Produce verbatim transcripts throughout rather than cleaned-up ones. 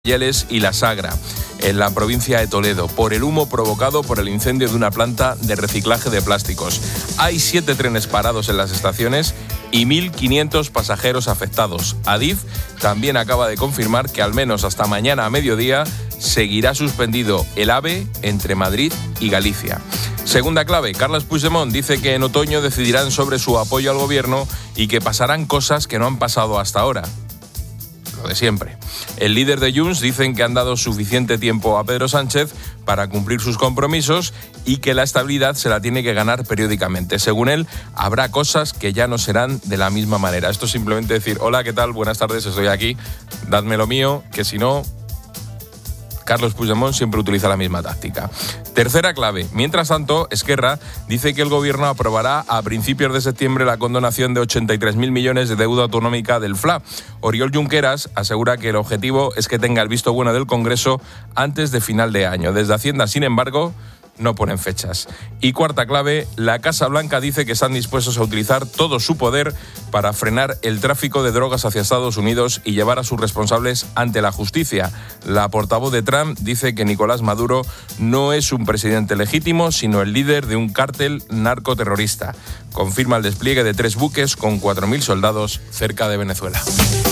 Yeles y La Sagra, en la provincia de Toledo, por el humo provocado por el incendio de una planta de reciclaje de plásticos. Hay siete trenes parados en las estaciones y mil quinientos pasajeros afectados. Adif también acaba de confirmar que al menos hasta mañana a mediodía seguirá suspendido el AVE entre Madrid y Galicia. Segunda clave, Carles Puigdemont dice que en otoño decidirán sobre su apoyo al gobierno y que pasarán cosas que no han pasado hasta ahora. Lo de siempre. El líder de Junts dicen que han dado suficiente tiempo a Pedro Sánchez para cumplir sus compromisos y que la estabilidad se la tiene que ganar periódicamente. Según él, habrá cosas que ya no serán de la misma manera. Esto es simplemente decir, hola, ¿qué tal? Buenas tardes, estoy aquí, dadme lo mío, que si no... Carles Puigdemont siempre utiliza la misma táctica. Tercera clave. Mientras tanto, Esquerra dice que el gobierno aprobará a principios de septiembre la condonación de ochenta y tres mil millones de deuda autonómica del F L A. Oriol Junqueras asegura que el objetivo es que tenga el visto bueno del Congreso antes de final de año. Desde Hacienda, sin embargo, no ponen fechas. Y cuarta clave, la Casa Blanca dice que están dispuestos a utilizar todo su poder para frenar el tráfico de drogas hacia Estados Unidos y llevar a sus responsables ante la justicia. La portavoz de Trump dice que Nicolás Maduro no es un presidente legítimo, sino el líder de un cártel narcoterrorista. Confirma el despliegue de tres buques con cuatro mil soldados cerca de Venezuela.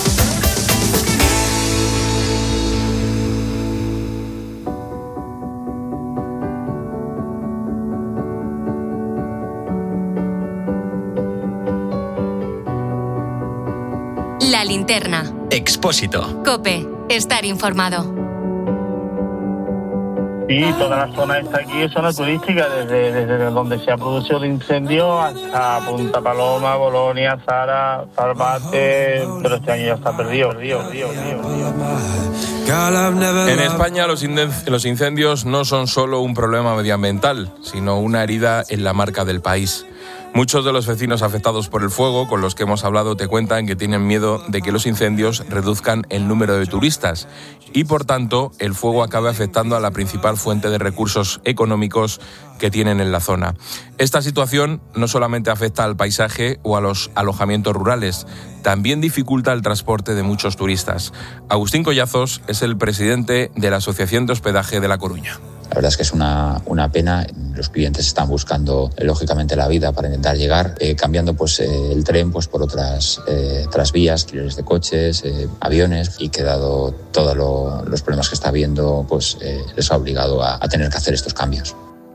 La linterna. Expósito. COPE. Estar informado. Sí, toda la zona está aquí es zona turística, desde, desde donde se ha producido el incendio hasta Punta Paloma, Bolonia, Zara, Salvate, pero este año ya está perdido, perdido, perdido, perdido. En España los incendios no son solo un problema medioambiental, sino una herida en la marca del país. Muchos de los vecinos afectados por el fuego con los que hemos hablado te cuentan que tienen miedo de que los incendios reduzcan el número de turistas y, por tanto, el fuego acabe afectando a la principal fuente de recursos económicos que tienen en la zona. Esta situación no solamente afecta al paisaje o a los alojamientos rurales, también dificulta el transporte de muchos turistas. Agustín Collazos es el presidente de la Asociación de Hospedaje de La Coruña. La verdad es que es una, una pena. Los clientes están buscando, eh, lógicamente, la vida para intentar llegar, eh, cambiando pues eh, el tren pues por otras, eh, otras vías, alquileres de coches, eh, aviones, y que dado todos lo, los problemas que está habiendo, pues eh, les ha obligado a, a tener que hacer estos cambios.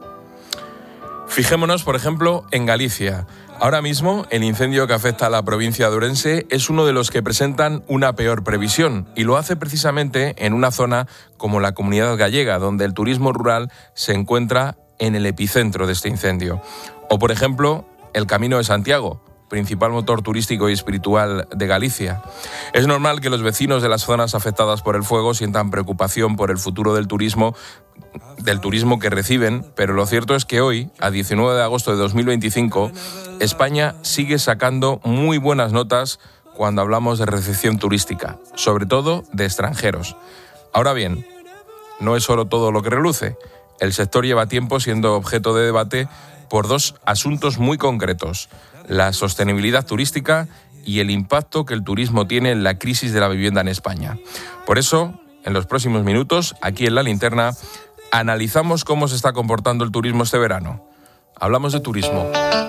Fijémonos, por ejemplo, en Galicia. Ahora mismo, el incendio que afecta a la provincia de Ourense es uno de los que presentan una peor previsión, y lo hace precisamente en una zona como la Comunidad Gallega, donde el turismo rural se encuentra en el epicentro de este incendio. O, por ejemplo, el Camino de Santiago, principal motor turístico y espiritual de Galicia. Es normal que los vecinos de las zonas afectadas por el fuego sientan preocupación por el futuro del turismo, del turismo que reciben, pero lo cierto es que hoy, a diecinueve de agosto de dos mil veinticinco, España sigue sacando muy buenas notas cuando hablamos de recepción turística, sobre todo de extranjeros. Ahora bien, no es solo todo lo que reluce. El sector lleva tiempo siendo objeto de debate por dos asuntos muy concretos: la sostenibilidad turística y el impacto que el turismo tiene en la crisis de la vivienda en España. Por eso, en los próximos minutos, aquí en La Linterna, analizamos cómo se está comportando el turismo este verano. Hablamos de turismo.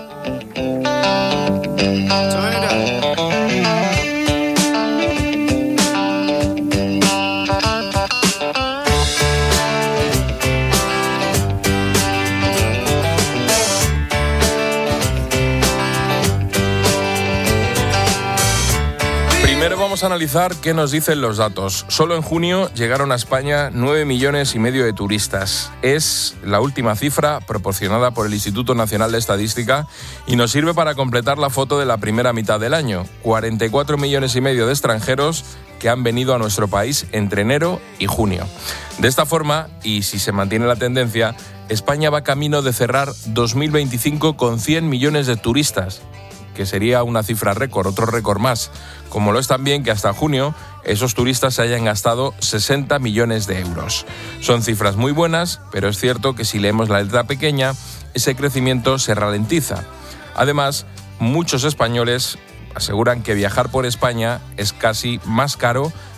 Primero vamos a analizar qué nos dicen los datos. Solo en junio llegaron a España nueve millones y medio de turistas. Es la última cifra proporcionada por el Instituto Nacional de Estadística y nos sirve para completar la foto de la primera mitad del año. cuarenta y cuatro millones y medio de extranjeros que han venido a nuestro país entre enero y junio. De esta forma, y si se mantiene la tendencia, España va camino de cerrar dos mil veinticinco con cien millones de turistas, que sería una cifra récord, otro récord más, como lo es también que hasta junio esos turistas se hayan gastado sesenta millones de euros. Son cifras muy buenas, pero es cierto que si leemos la letra pequeña, ese crecimiento se ralentiza. Además, muchos españoles aseguran que viajar por España es casi más caro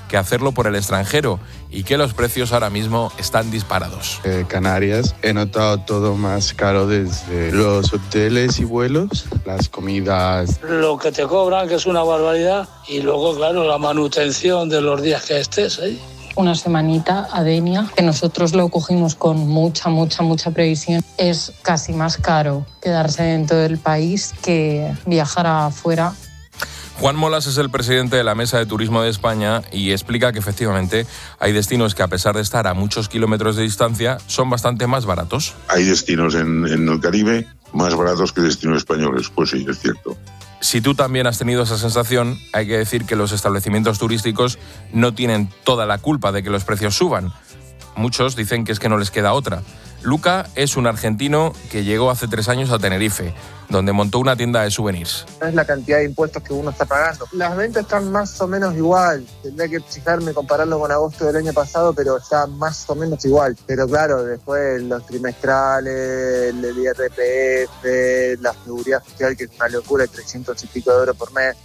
que hacerlo por el extranjero y que los precios ahora mismo están disparados. Eh, Canarias, he notado todo más caro desde los hoteles y vuelos, las comidas. Lo que te cobran, que es una barbaridad, y luego, claro, la manutención de los días que estés ahí. Una semanita a Denia, que nosotros lo cogimos con mucha, mucha, mucha previsión. Es casi más caro quedarse dentro del país que viajar afuera. Juan Molas es el presidente de la Mesa de Turismo de España y explica que efectivamente hay destinos que, a pesar de estar a muchos kilómetros de distancia, son bastante más baratos. Hay destinos en, en el Caribe más baratos que destinos españoles, pues sí, es cierto. Si tú también has tenido esa sensación, hay que decir que los establecimientos turísticos no tienen toda la culpa de que los precios suban. Muchos dicen que es que no les queda otra. Luca es un argentino que llegó hace tres años a Tenerife, donde montó una tienda de souvenirs. Es la cantidad de impuestos que uno está pagando. Las ventas están más o menos igual. Tendría que fijarme, compararlo con agosto del año pasado, pero está más o menos igual. Pero claro, después los trimestrales, el I R P F, la seguridad social, que es una locura, de trescientos y pico de euros por mes.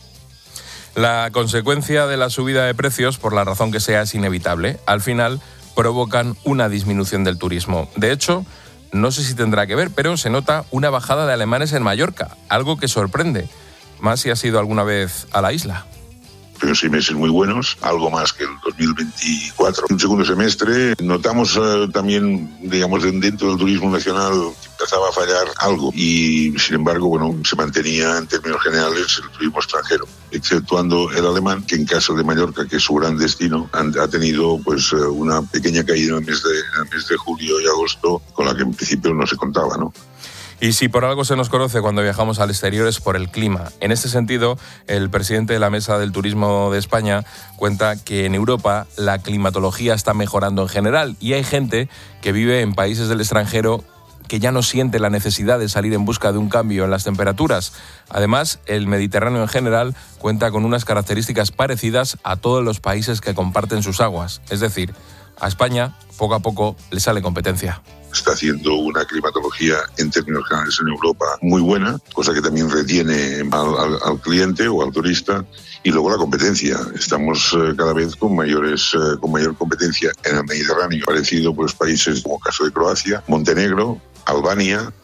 La consecuencia de la subida de precios, por la razón que sea, es inevitable. Al final, provocan una disminución del turismo. De hecho, no sé si tendrá que ver, pero se nota una bajada de alemanes en Mallorca, algo que sorprende, más si has ido alguna vez a la isla. Pero seis meses muy buenos, algo más que el dos mil veinticuatro. Un segundo semestre notamos eh, también, digamos, dentro del turismo nacional que empezaba a fallar algo y, sin embargo, bueno, se mantenía en términos generales el turismo extranjero, exceptuando el alemán, que en caso de Mallorca, que es su gran destino, han, ha tenido pues una pequeña caída en el mes de, en el mes de julio y agosto, con la que en principio no se contaba, ¿no? Y si por algo se nos conoce cuando viajamos al exterior es por el clima. En este sentido, el presidente de la Mesa del Turismo de España cuenta que en Europa la climatología está mejorando en general y hay gente que vive en países del extranjero que ya no siente la necesidad de salir en busca de un cambio en las temperaturas. Además, el Mediterráneo en general cuenta con unas características parecidas a todos los países que comparten sus aguas. Es decir, a España, poco a poco, le sale competencia. Está haciendo una climatología en términos generales en Europa muy buena, cosa que también retiene al, al, al cliente o al turista. Y luego la competencia. Estamos eh, cada vez con mayores eh, con mayor competencia en el Mediterráneo. Parecido pues países como el caso de Croacia, Montenegro, Albania.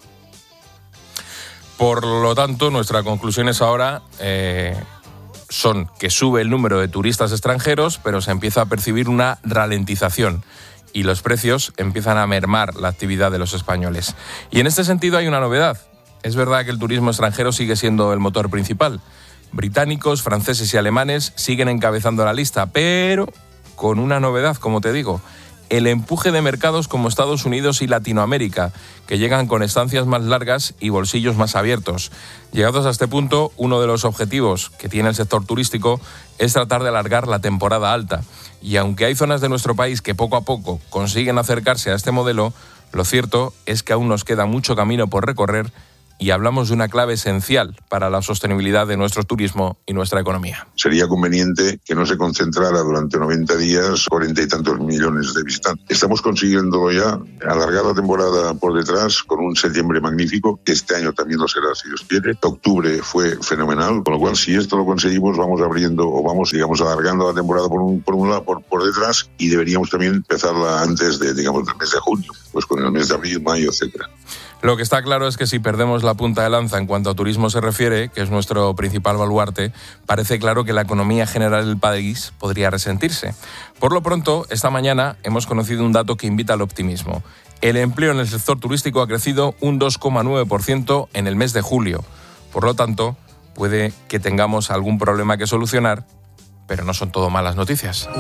Por lo tanto, nuestras conclusiones ahora eh, son que sube el número de turistas extranjeros, pero se empieza a percibir una ralentización y los precios empiezan a mermar la actividad de los españoles. Y en este sentido hay una novedad. Es verdad que el turismo extranjero sigue siendo el motor principal. Británicos, franceses y alemanes siguen encabezando la lista, pero con una novedad, como te digo, el empuje de mercados como Estados Unidos y Latinoamérica, que llegan con estancias más largas y bolsillos más abiertos. Llegados a este punto, uno de los objetivos que tiene el sector turístico es tratar de alargar la temporada alta. Y aunque hay zonas de nuestro país que poco a poco consiguen acercarse a este modelo, lo cierto es que aún nos queda mucho camino por recorrer y hablamos de una clave esencial para la sostenibilidad de nuestro turismo y nuestra economía. Sería conveniente que no se concentrara durante noventa días cuarenta y tantos millones de visitantes. Estamos consiguiendo ya alargar la temporada por detrás con un septiembre magnífico, que este año también lo será si Dios quiere. Octubre fue fenomenal, con lo cual si esto lo conseguimos vamos abriendo o vamos, digamos, alargando la temporada por un, por un lado, por, por detrás, y deberíamos también empezarla antes de, digamos, del mes de junio, pues con el mes de abril, mayo, etcétera. Lo que está claro es que si perdemos la punta de lanza en cuanto a turismo se refiere, que es nuestro principal baluarte, parece claro que la economía general del país podría resentirse. Por lo pronto, esta mañana hemos conocido un dato que invita al optimismo. El empleo en el sector turístico ha crecido un dos coma nueve por ciento en el mes de julio. Por lo tanto, puede que tengamos algún problema que solucionar, pero no son todo malas noticias.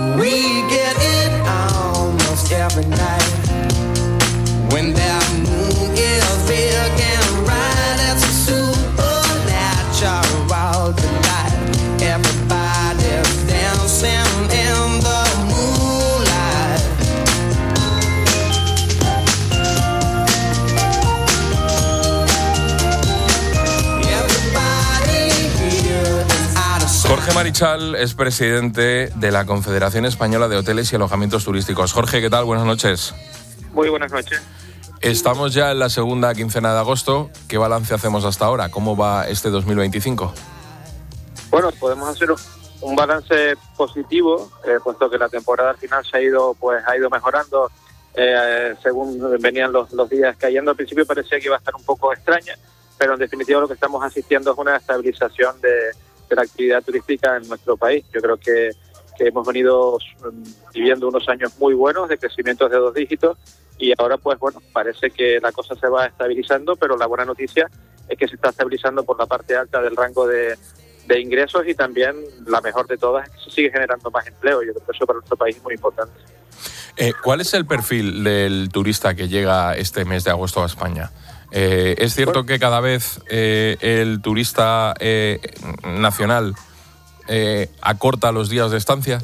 Jorge Marichal es presidente de la Confederación Española de Hoteles y Alojamientos Turísticos. Jorge, ¿qué tal? Buenas noches. Muy buenas noches. Estamos ya en la segunda quincena de agosto. ¿Qué balance hacemos hasta ahora? ¿Cómo va este dos mil veinticinco? Bueno, podemos hacer un balance positivo, eh, puesto que la temporada al final se ha ido, pues, ha ido mejorando eh, según venían los, los días cayendo. Al principio parecía que iba a estar un poco extraña, pero en definitiva lo que estamos asistiendo es una estabilización de, de la actividad turística en nuestro país. Yo creo que, que hemos venido viviendo unos años muy buenos de crecimientos de dos dígitos y ahora pues bueno, parece que la cosa se va estabilizando, pero la buena noticia es que se está estabilizando por la parte alta del rango de, de ingresos y también la mejor de todas es que se sigue generando más empleo. Yo creo que eso para nuestro país es muy importante. Eh, ¿Cuál es el perfil del turista que llega este mes de agosto a España? Eh, ¿Es cierto que cada vez eh, el turista eh, nacional eh, acorta los días de estancia?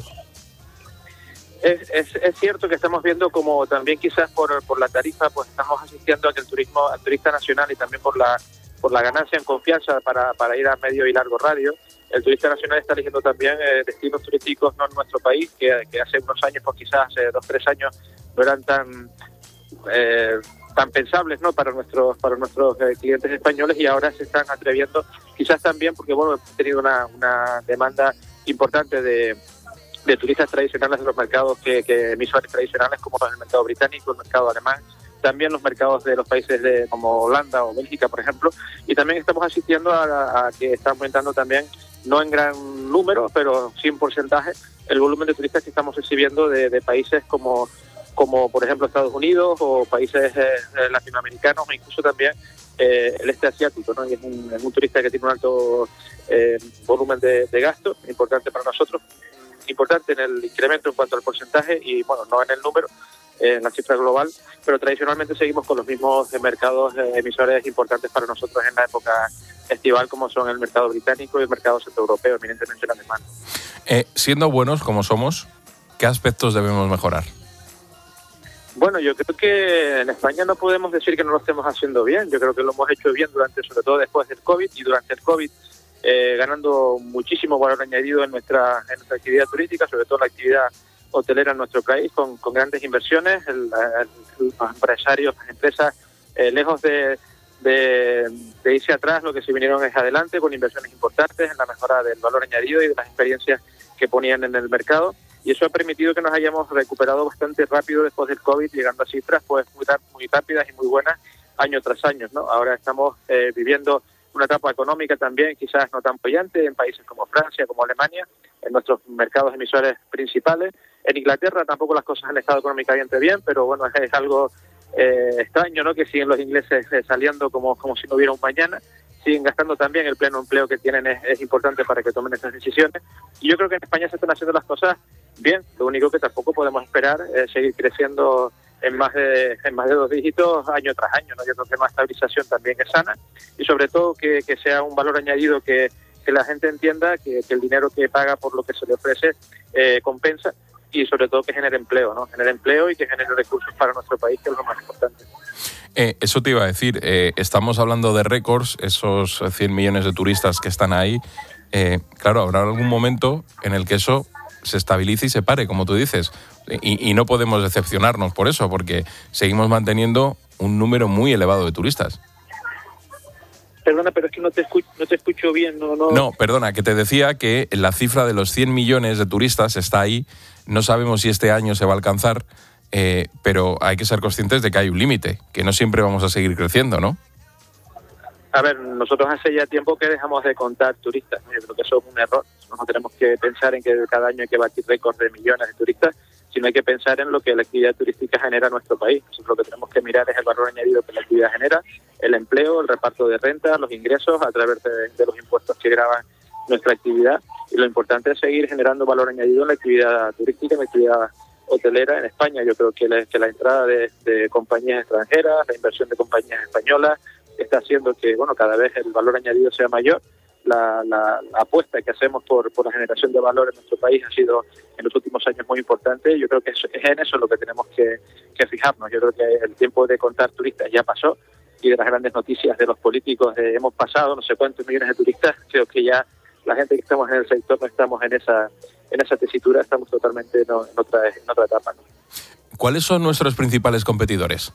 Es, es, es cierto que estamos viendo como también quizás por, por la tarifa pues estamos asistiendo a que el turismo, al turista nacional y también por la por la ganancia en confianza para, para ir a medio y largo radio, el turista nacional está eligiendo también eh, destinos turísticos no en nuestro país, que, que hace unos años, pues quizás hace dos, tres años, no eran tan eh, tan pensables, ¿no?, para nuestros para nuestros eh, clientes españoles, y ahora se están atreviendo, quizás también porque bueno, hemos tenido una, una demanda importante de, de turistas tradicionales de los mercados que, que emisores tradicionales como el mercado británico, el mercado alemán, también los mercados de los países de como Holanda o Bélgica, por ejemplo, y también estamos asistiendo a, a que está aumentando también, no en gran número, pero sí en porcentaje, el volumen de turistas que estamos recibiendo de, de países como, como, por ejemplo, Estados Unidos o países eh, latinoamericanos, o incluso también eh, el este asiático, ¿no? Y es un, es un turista que tiene un alto eh, volumen de, de gasto, importante para nosotros, importante en el incremento en cuanto al porcentaje y, bueno, no en el número, en la cifra global, pero tradicionalmente seguimos con los mismos mercados eh, emisores importantes para nosotros en la época estival, como son el mercado británico y el mercado centroeuropeo, eminentemente el alemán. Eh, siendo buenos como somos, ¿qué aspectos debemos mejorar? Bueno, yo creo que en España no podemos decir que no lo estemos haciendo bien. Yo creo que lo hemos hecho bien durante, sobre todo después del COVID y durante el COVID, eh, ganando muchísimo valor añadido en nuestra, en nuestra actividad turística, sobre todo la actividad hotelera en nuestro país, con, con grandes inversiones, el, el, los empresarios, las empresas, eh, lejos de, de, de irse atrás, lo que se vinieron es adelante, con inversiones importantes en la mejora del valor añadido y de las experiencias que ponían en el mercado, y eso ha permitido que nos hayamos recuperado bastante rápido después del COVID, llegando a cifras pues muy, muy rápidas y muy buenas año tras año, ¿no? Ahora estamos eh, viviendo una etapa económica también quizás no tan brillante en países como Francia, como Alemania, en nuestros mercados emisores principales. En Inglaterra tampoco las cosas han estado económicamente bien, pero bueno, es, es algo eh, extraño, ¿no?, que siguen los ingleses eh, saliendo como, como si no hubiera un mañana, siguen gastando también, el pleno empleo que tienen es, es importante para que tomen esas decisiones, y yo creo que en España se están haciendo las cosas bien. Lo único que tampoco podemos esperar es seguir creciendo en más de en más de dos dígitos año tras año, ¿no? Yo creo que una estabilización también es sana, y sobre todo que, que sea un valor añadido que, que la gente entienda que, que el dinero que paga por lo que se le ofrece eh, compensa, y sobre todo que genere empleo, ¿no? Genere empleo y que genere recursos para nuestro país, que es lo más importante. Eh, eso te iba a decir, eh, estamos hablando de récords, esos cien millones de turistas que están ahí. Eh, claro, habrá algún momento en el que eso se estabilice y se pare, como tú dices, y, y no podemos decepcionarnos por eso, porque seguimos manteniendo un número muy elevado de turistas. Perdona, pero es que no te escucho, no te escucho bien. No, no... no, perdona, que te decía que la cifra de los cien millones de turistas está ahí. No sabemos si este año se va a alcanzar, eh, pero hay que ser conscientes de que hay un límite, que no siempre vamos a seguir creciendo, ¿no? A ver, nosotros hace ya tiempo que dejamos de contar turistas. Yo creo que eso es un error. No tenemos que pensar en que cada año hay que batir récords de millones de turistas, sino hay que pensar en lo que la actividad turística genera en nuestro país. Nosotros lo que tenemos que mirar es el valor añadido que la actividad genera, el empleo, el reparto de renta, los ingresos a través de, de los impuestos que gravan nuestra actividad. Y lo importante es seguir generando valor añadido en la actividad turística, en la actividad hotelera en España. Yo creo que la, que la entrada de, de compañías extranjeras, la inversión de compañías españolas, está haciendo que bueno cada vez el valor añadido sea mayor. La, la, la apuesta que hacemos por, por la generación de valor en nuestro país ha sido en los últimos años muy importante. Yo creo que es, es en eso lo que tenemos que, que fijarnos. Yo creo que el tiempo de contar turistas ya pasó, y de las grandes noticias de los políticos de hemos pasado no sé cuántos millones de turistas. Creo que ya la gente que estamos en el sector no estamos en esa en esa tesitura, estamos totalmente en, en, otra, en otra etapa, ¿no? ¿Cuáles son nuestros principales competidores?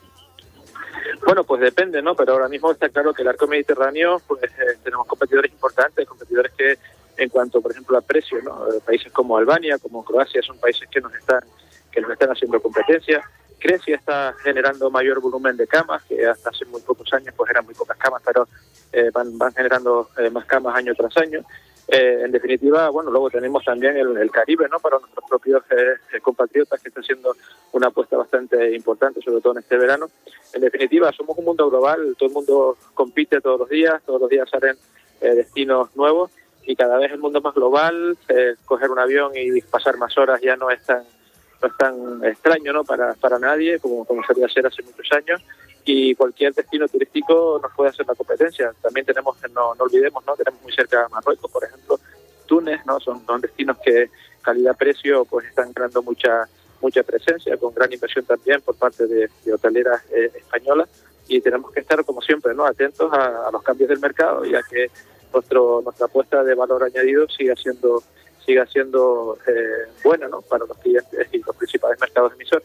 Bueno, pues depende, ¿no? Pero ahora mismo está claro que el arco mediterráneo, pues eh, tenemos competidores importantes, competidores que, en cuanto, por ejemplo, a precios, ¿no? Países como Albania, como Croacia, son países que nos están que nos están haciendo competencia. Grecia está generando mayor volumen de camas, que hasta hace muy pocos años pues eran muy pocas camas, pero eh, van, van generando eh, más camas año tras año. Eh, en definitiva, bueno, luego tenemos también el, el Caribe, ¿no? Para nuestros propios eh, compatriotas, que está haciendo una apuesta bastante importante, sobre todo en este verano. En definitiva, somos un mundo global, todo el mundo compite todos los días, todos los días salen eh, destinos nuevos, y cada vez el mundo es más global. Eh, coger un avión y pasar más horas ya no es tan no es tan extraño, ¿no? para para nadie como como solía ser hace muchos años, y cualquier destino turístico nos puede hacer la competencia. También tenemos, no, no olvidemos, no tenemos muy cerca a Marruecos, por ejemplo, Túnez, no son, son destinos que calidad-precio pues están ganando mucha mucha presencia, con gran inversión también por parte de, de hoteleras eh, españolas, y tenemos que estar, como siempre, no atentos a, a los cambios del mercado, y a que nuestro nuestra apuesta de valor añadido siga siendo siga siendo eh, buena, ¿no? Para los clientes y los principales mercados emisores.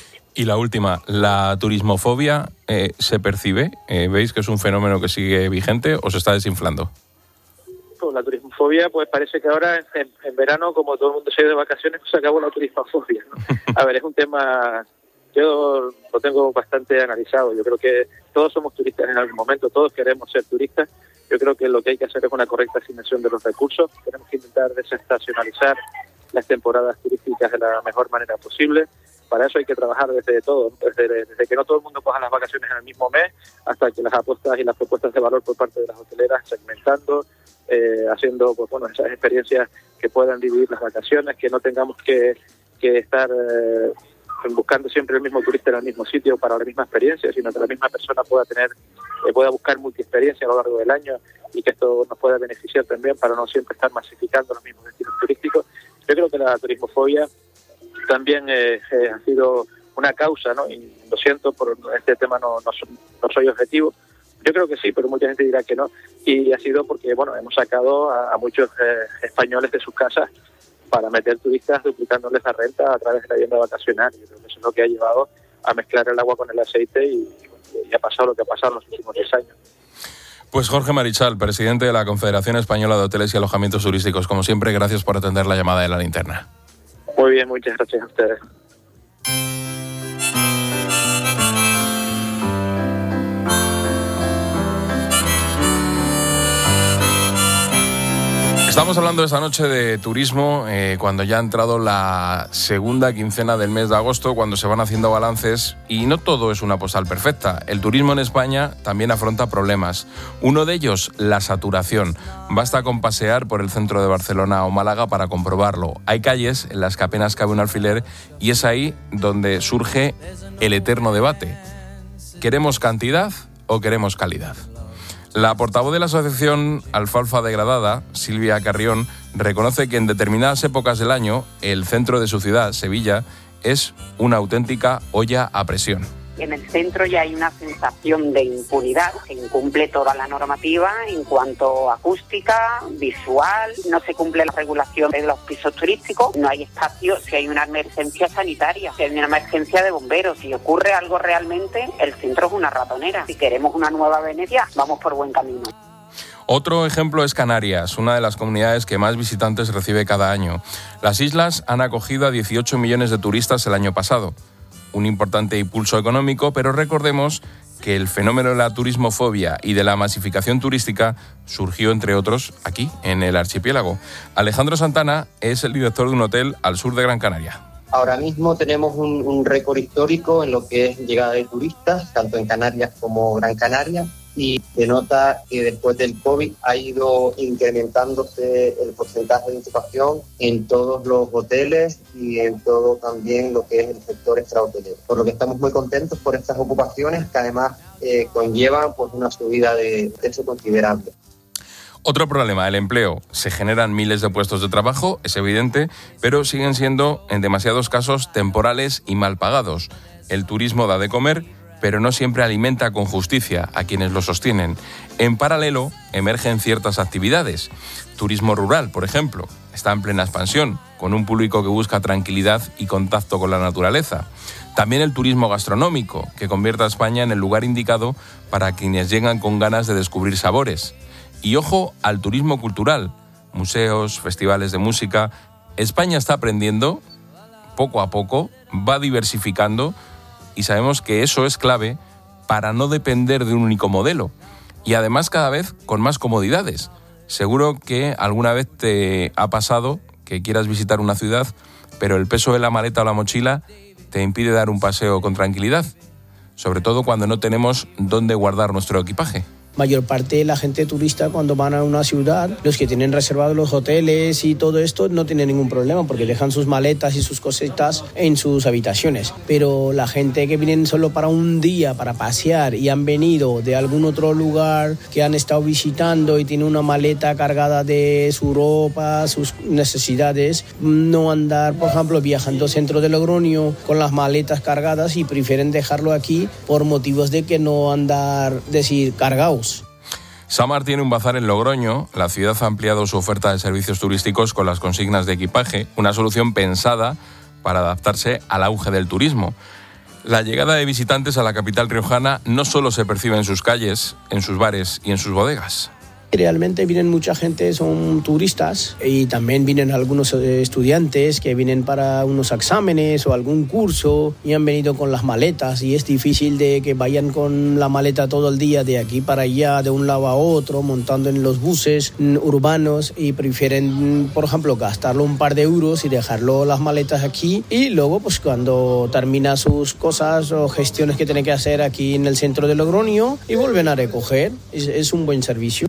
Y la última, ¿la turismofobia eh, se percibe? Eh, ¿Veis que es un fenómeno que sigue vigente o se está desinflando? Pues la turismofobia, pues parece que ahora en, en verano, como todo el mundo se ha ido de vacaciones, pues se acabó la turismofobia, ¿no? A ver, es un tema, yo lo tengo bastante analizado. Yo creo que todos somos turistas en algún momento, todos queremos ser turistas. Yo creo que lo que hay que hacer es una correcta asignación de los recursos. Tenemos que intentar desestacionalizar las temporadas turísticas de la mejor manera posible. Para eso hay que trabajar desde todo, desde, desde que no todo el mundo coja las vacaciones en el mismo mes, hasta que las apuestas y las propuestas de valor por parte de las hoteleras, segmentando, eh, haciendo pues bueno esas experiencias que puedan dividir las vacaciones, que no tengamos que, que estar eh, buscando siempre el mismo turista en el mismo sitio para la misma experiencia, sino que la misma persona pueda tener eh, pueda buscar multiexperiencia a lo largo del año, y que esto nos pueda beneficiar también para no siempre estar masificando los mismos destinos turísticos. Yo creo que la turismofobia también eh, eh, ha sido una causa, ¿no? Y lo siento, por este tema no, no, no soy objetivo. Yo creo que sí, pero mucha gente dirá que no. Y ha sido porque, bueno, hemos sacado a, a muchos eh, españoles de sus casas para meter turistas, duplicándoles la renta a través de la vivienda vacacional. Yo creo que eso es lo que ha llevado a mezclar el agua con el aceite, y, y ha pasado lo que ha pasado en los últimos diez años. Pues Jorge Marichal, presidente de la Confederación Española de Hoteles y Alojamientos Turísticos, como siempre, gracias por atender la llamada de La Linterna. Muy bien, muchas gracias a ustedes. Estamos hablando esta noche de turismo, eh, cuando ya ha entrado la segunda quincena del mes de agosto, cuando se van haciendo balances, y no todo es una postal perfecta. El turismo en España también afronta problemas. Uno de ellos, la saturación. Basta con pasear por el centro de Barcelona o Málaga para comprobarlo. Hay calles en las que apenas cabe un alfiler, y es ahí donde surge el eterno debate. ¿Queremos cantidad o queremos calidad? La portavoz de la asociación Alfalfa Degradada, Silvia Carrión, reconoce que en determinadas épocas del año el centro de su ciudad, Sevilla, es una auténtica olla a presión. En el centro ya hay una sensación de impunidad, se incumple toda la normativa en cuanto a acústica, visual, no se cumple la regulación de los pisos turísticos, no hay espacio si hay una emergencia sanitaria, si hay una emergencia de bomberos, si ocurre algo realmente, el centro es una ratonera. Si queremos una nueva Venecia, vamos por buen camino. Otro ejemplo es Canarias, una de las comunidades que más visitantes recibe cada año. Las islas han acogido a dieciocho millones de turistas el año pasado. Un importante impulso económico, pero recordemos que el fenómeno de la turismofobia y de la masificación turística surgió, entre otros, aquí, en el archipiélago. Alejandro Santana es el director de un hotel al sur de Gran Canaria. Ahora mismo tenemos un, un récord histórico en lo que es llegada de turistas, tanto en Canarias como Gran Canaria, y se nota que después del COVID ha ido incrementándose el porcentaje de ocupación en todos los hoteles y en todo también lo que es el sector extrahotelero. Por lo que estamos muy contentos por estas ocupaciones, que además eh, conllevan pues, una subida de precio considerable. Otro problema, el empleo. Se generan miles de puestos de trabajo, es evidente, pero siguen siendo, en demasiados casos, temporales y mal pagados. El turismo da de comer, pero no siempre alimenta con justicia a quienes lo sostienen. En paralelo, emergen ciertas actividades. Turismo rural, por ejemplo, está en plena expansión, con un público que busca tranquilidad y contacto con la naturaleza. También el turismo gastronómico, que convierte a España en el lugar indicado para quienes llegan con ganas de descubrir sabores. Y ojo al turismo cultural. museos, festivales de música. España está aprendiendo poco a poco, va diversificando y sabemos que eso es clave para no depender de un único modelo. Y además cada vez con más comodidades. Seguro que alguna vez te ha pasado que quieras visitar una ciudad, pero el peso de la maleta o la mochila te impide dar un paseo con tranquilidad, sobre todo cuando no tenemos dónde guardar nuestro equipaje. Mayor parte de la gente turista cuando van a una ciudad, los que tienen reservados los hoteles y todo esto no tienen ningún problema porque dejan sus maletas y sus cositas en sus habitaciones. Pero la gente que vienen solo para un día, para pasear y han venido de algún otro lugar que han estado visitando y tienen una maleta cargada de su ropa, sus necesidades, no andar, por ejemplo, viajando al centro de Logroño con las maletas cargadas y prefieren dejarlo aquí por motivos de que no andar, decir, cargados. Samar tiene un bazar en Logroño. La ciudad ha ampliado su oferta de servicios turísticos con las consignas de equipaje, una solución pensada para adaptarse al auge del turismo. La llegada de visitantes a la capital riojana no solo se percibe en sus calles, en sus bares y en sus bodegas. Realmente vienen mucha gente, son turistas y también vienen algunos estudiantes que vienen para unos exámenes o algún curso y han venido con las maletas y es difícil de que vayan con la maleta todo el día de aquí para allá, de un lado a otro, montando en los buses urbanos y prefieren, por ejemplo, gastarlo un par de euros y dejarlo las maletas aquí y luego pues cuando termina sus cosas o gestiones que tiene que hacer aquí en el centro de Logroño y vuelven a recoger. Es, es un buen servicio.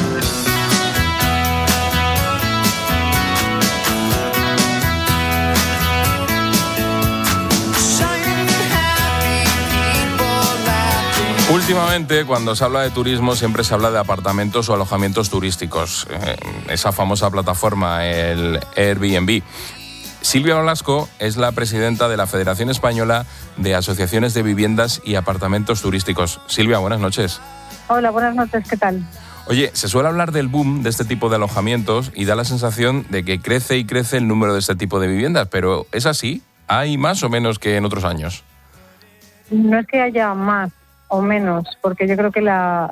Últimamente, cuando se habla de turismo, siempre se habla de apartamentos o alojamientos turísticos. Eh, esa famosa plataforma, el Airbnb. Silvia Olasco es la presidenta de la Federación Española de Asociaciones de Viviendas y Apartamentos Turísticos. Silvia, buenas noches. Hola, buenas noches, ¿qué tal? Oye, se suele hablar del boom de este tipo de alojamientos y da la sensación de que crece y crece el número de este tipo de viviendas, pero ¿es así? ¿Hay más o menos que en otros años? No es que haya más o menos, porque yo creo que la,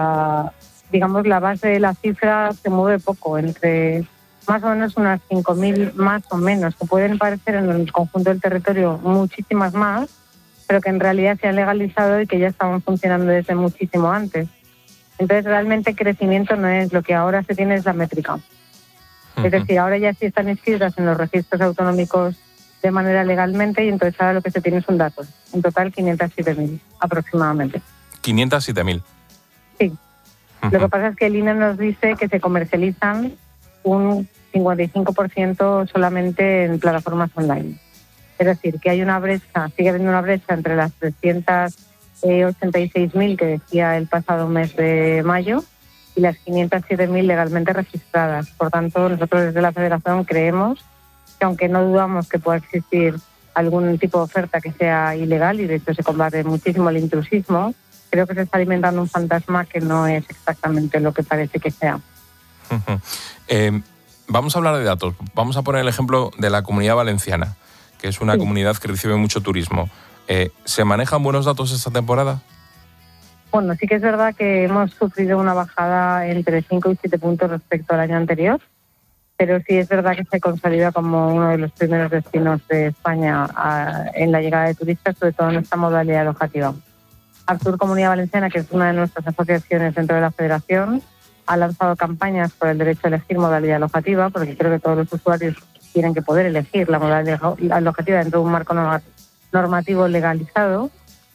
la digamos, la base de la cifra se mueve poco, entre más o menos unas cinco mil más o menos, que pueden parecer en el conjunto del territorio muchísimas más, pero que en realidad se han legalizado y que ya estaban funcionando desde muchísimo antes. Entonces, realmente crecimiento no es, lo que ahora se tiene es la métrica. Uh-huh. Es decir, ahora ya sí están inscritas en los registros autonómicos de manera legalmente y entonces ahora lo que se tiene es un dato. En total, quinientos siete mil aproximadamente. ¿quinientos siete mil? Sí. Uh-huh. Lo que pasa es que el I N E nos dice que se comercializan un cincuenta y cinco por ciento solamente en plataformas online. Es decir, que hay una brecha, sigue habiendo una brecha entre las trescientos ochenta y seis mil que decía el pasado mes de mayo y las quinientos siete mil legalmente registradas. Por tanto, nosotros desde la Federación creemos que, aunque no dudamos que pueda existir algún tipo de oferta que sea ilegal, y de hecho se combate muchísimo el intrusismo, creo que se está alimentando un fantasma que no es exactamente lo que parece que sea. Uh-huh. Eh, vamos a hablar de datos. Vamos a poner el ejemplo de la Comunidad Valenciana, que es una sí. comunidad que recibe mucho turismo. Eh, ¿Se manejan buenos datos esta temporada? Bueno, sí que es verdad que hemos sufrido una bajada entre cinco y siete puntos respecto al año anterior, pero sí es verdad que se consolida como uno de los primeros destinos de España a, en la llegada de turistas, sobre todo en esta modalidad alojativa. Artur Comunidad Valenciana, que es una de nuestras asociaciones dentro de la Federación, ha lanzado campañas por el derecho a elegir modalidad alojativa, porque creo que todos los usuarios tienen que poder elegir la modalidad alojativa dentro de un marco normativo legalizado,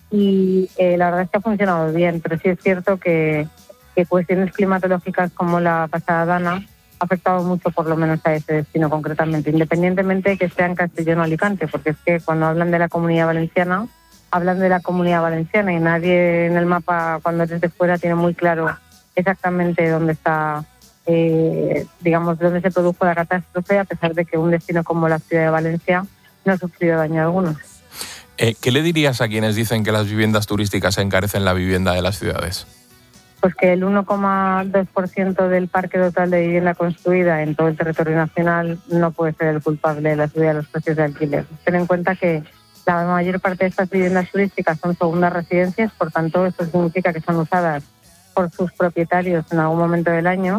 y eh, la verdad es que ha funcionado bien, pero sí es cierto que, que cuestiones climatológicas como la pasada Dana ha afectado mucho, por lo menos a ese destino concretamente, independientemente de que sea en Castellón o Alicante, porque es que cuando hablan de la Comunidad Valenciana, hablan de la Comunidad Valenciana y nadie en el mapa, cuando es desde fuera, tiene muy claro exactamente dónde está, eh, digamos, dónde se produjo la catástrofe, a pesar de que un destino como la ciudad de Valencia no ha sufrido daño alguno. Eh, ¿Qué le dirías a quienes dicen que las viviendas turísticas encarecen la vivienda de las ciudades? Pues que el uno coma dos por ciento del parque total de vivienda construida en todo el territorio nacional no puede ser el culpable de la subida de los precios de alquiler. Ten en cuenta que la mayor parte de estas viviendas turísticas son segundas residencias, por tanto, esto significa que son usadas por sus propietarios en algún momento del año,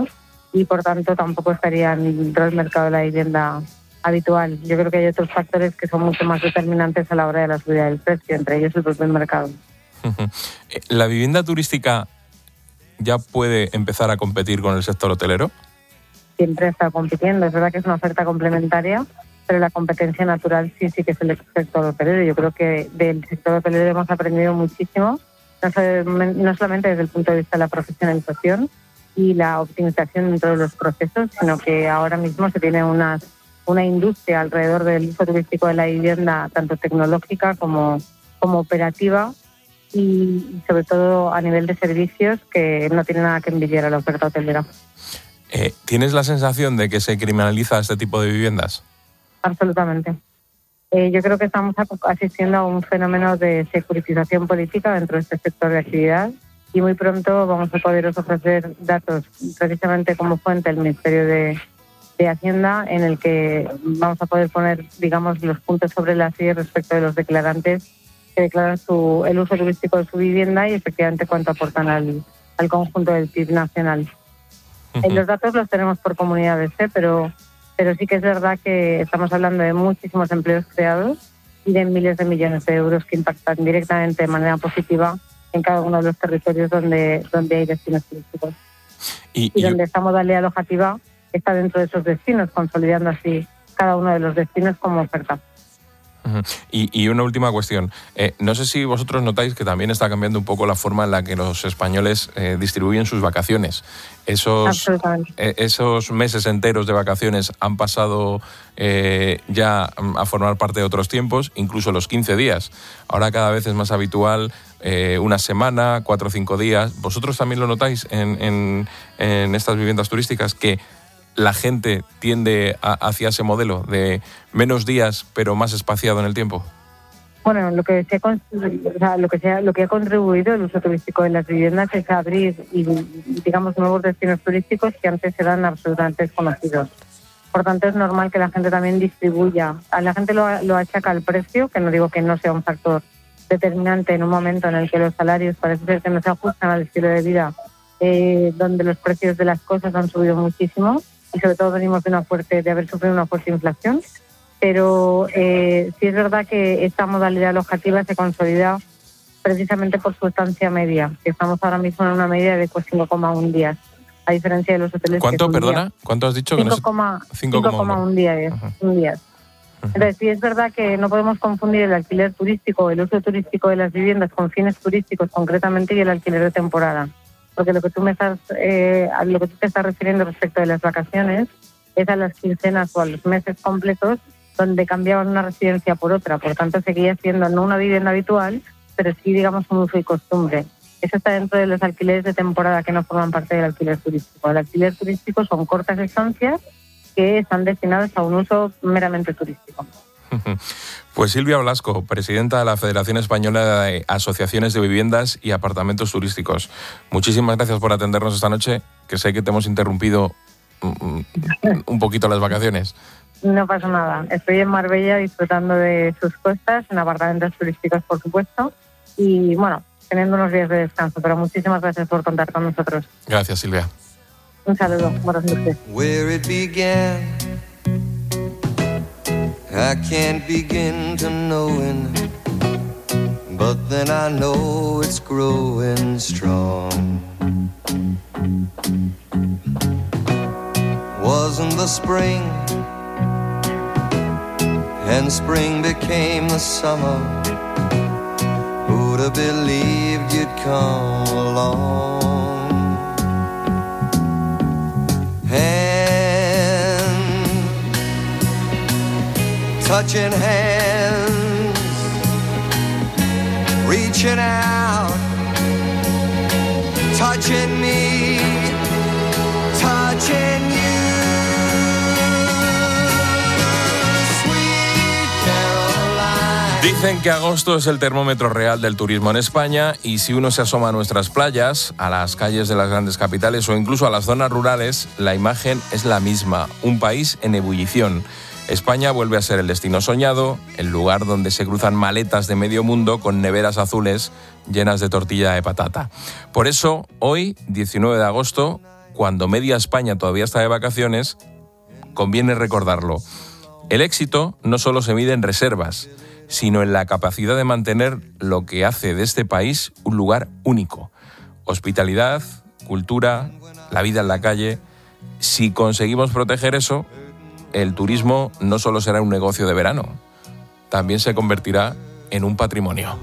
y por tanto tampoco estaría dentro del mercado de la vivienda habitual. Yo creo que hay otros factores que son mucho más determinantes a la hora de la subida del precio, entre ellos el propio mercado. ¿La vivienda turística ya puede empezar a competir con el sector hotelero? Siempre está compitiendo, es verdad que es una oferta complementaria, pero la competencia natural sí, sí que es el sector hotelero. Yo creo que del sector hotelero hemos aprendido muchísimo, no solamente desde el punto de vista de la profesionalización y la optimización dentro de los procesos, sino que ahora mismo se tiene una, una industria alrededor del uso turístico de la vivienda, tanto tecnológica como, como operativa, y sobre todo a nivel de servicios, que no tiene nada que envidiar a la oferta hotelera. Eh, ¿Tienes la sensación de que se criminaliza este tipo de viviendas? Absolutamente. Eh, yo creo que estamos asistiendo a un fenómeno de securitización política dentro de este sector de actividad, y muy pronto vamos a poder ofrecer datos precisamente como fuente el Ministerio de, de Hacienda, en el que vamos a poder poner, digamos, los puntos sobre las sillas respecto de los declarantes que declaran su, el uso turístico de su vivienda y efectivamente cuánto aportan al, al conjunto del P I B nacional. Uh-huh. Los datos los tenemos por comunidades, ¿eh? pero, pero sí que es verdad que estamos hablando de muchísimos empleos creados y de miles de millones de euros que impactan directamente de manera positiva en cada uno de los territorios donde, donde hay destinos turísticos. Y, y, y donde esta modalidad alojativa está dentro de esos destinos, consolidando así cada uno de los destinos como oferta. Y, y una última cuestión. Eh, no sé si vosotros notáis que también está cambiando un poco la forma en la que los españoles eh, distribuyen sus vacaciones. Esos, eh, esos meses enteros de vacaciones han pasado eh, ya a formar parte de otros tiempos, incluso los quince días. Ahora cada vez es más habitual eh, una semana, cuatro o cinco días. ¿Vosotros también lo notáis en, en, en estas viviendas turísticas, que la gente tiende a, hacia ese modelo de menos días pero más espaciado en el tiempo? Bueno, lo que se ha, o sea, lo que se ha, lo que ha contribuido el uso turístico de las viviendas es abrir y, digamos, nuevos destinos turísticos que antes eran absolutamente desconocidos. Por tanto, es normal que la gente también distribuya. A la gente lo, lo achaca al precio, que no digo que no sea un factor determinante en un momento en el que los salarios parece ser que no se ajustan al estilo de vida, eh, donde los precios de las cosas han subido muchísimo. Y sobre todo venimos de una fuerte, de haber sufrido una fuerte inflación, pero eh, sí es verdad que esta modalidad alojativa se consolida precisamente por su estancia media, que estamos ahora mismo en una media de cinco coma uno días, a diferencia de los hoteles. ¿Cuánto, perdona? Día. ¿Cuánto has dicho? cinco coma uno días. Uh-huh. días. Uh-huh. Entonces sí es verdad que no podemos confundir el alquiler turístico, el uso turístico de las viviendas con fines turísticos concretamente, y el alquiler de temporada. Porque lo que tú me estás, eh, a lo que tú te estás refiriendo respecto de las vacaciones es a las quincenas o a los meses completos donde cambiaban una residencia por otra. Por tanto, seguía siendo no una vivienda habitual, pero sí, digamos, un uso y costumbre. Eso está dentro de los alquileres de temporada, que no forman parte del alquiler turístico. El alquiler turístico son cortas estancias que están destinadas a un uso meramente turístico. Pues Silvia Blasco, presidenta de la Federación Española de Asociaciones de Viviendas y Apartamentos Turísticos. Muchísimas gracias por atendernos esta noche, que sé que te hemos interrumpido un poquito las vacaciones. No pasa nada. Estoy en Marbella disfrutando de sus costas, en apartamentos turísticos, por supuesto, y bueno, teniendo unos días de descanso. Pero muchísimas gracias por contar con nosotros. Gracias, Silvia. Un saludo. Buenas noches. I can't begin to knowing, but then I know it's growing strong. Wasn't the spring, and spring became the summer. Who'd have believed you'd come along? And touching hands, reaching out, touching me, touching you, sweet Caroline. Dicen que agosto es el termómetro real del turismo en España, y si uno se asoma a nuestras playas, a las calles de las grandes capitales o incluso a las zonas rurales, la imagen es la misma: un país en ebullición. España vuelve a ser el destino soñado, el lugar donde se cruzan maletas de medio mundo con neveras azules llenas de tortilla de patata. Por eso, hoy, diecinueve de agosto, cuando media España todavía está de vacaciones, conviene recordarlo. El éxito no solo se mide en reservas, sino en la capacidad de mantener lo que hace de este país un lugar único. Hospitalidad, cultura, la vida en la calle. Si conseguimos proteger eso, el turismo no solo será un negocio de verano, también se convertirá en un patrimonio.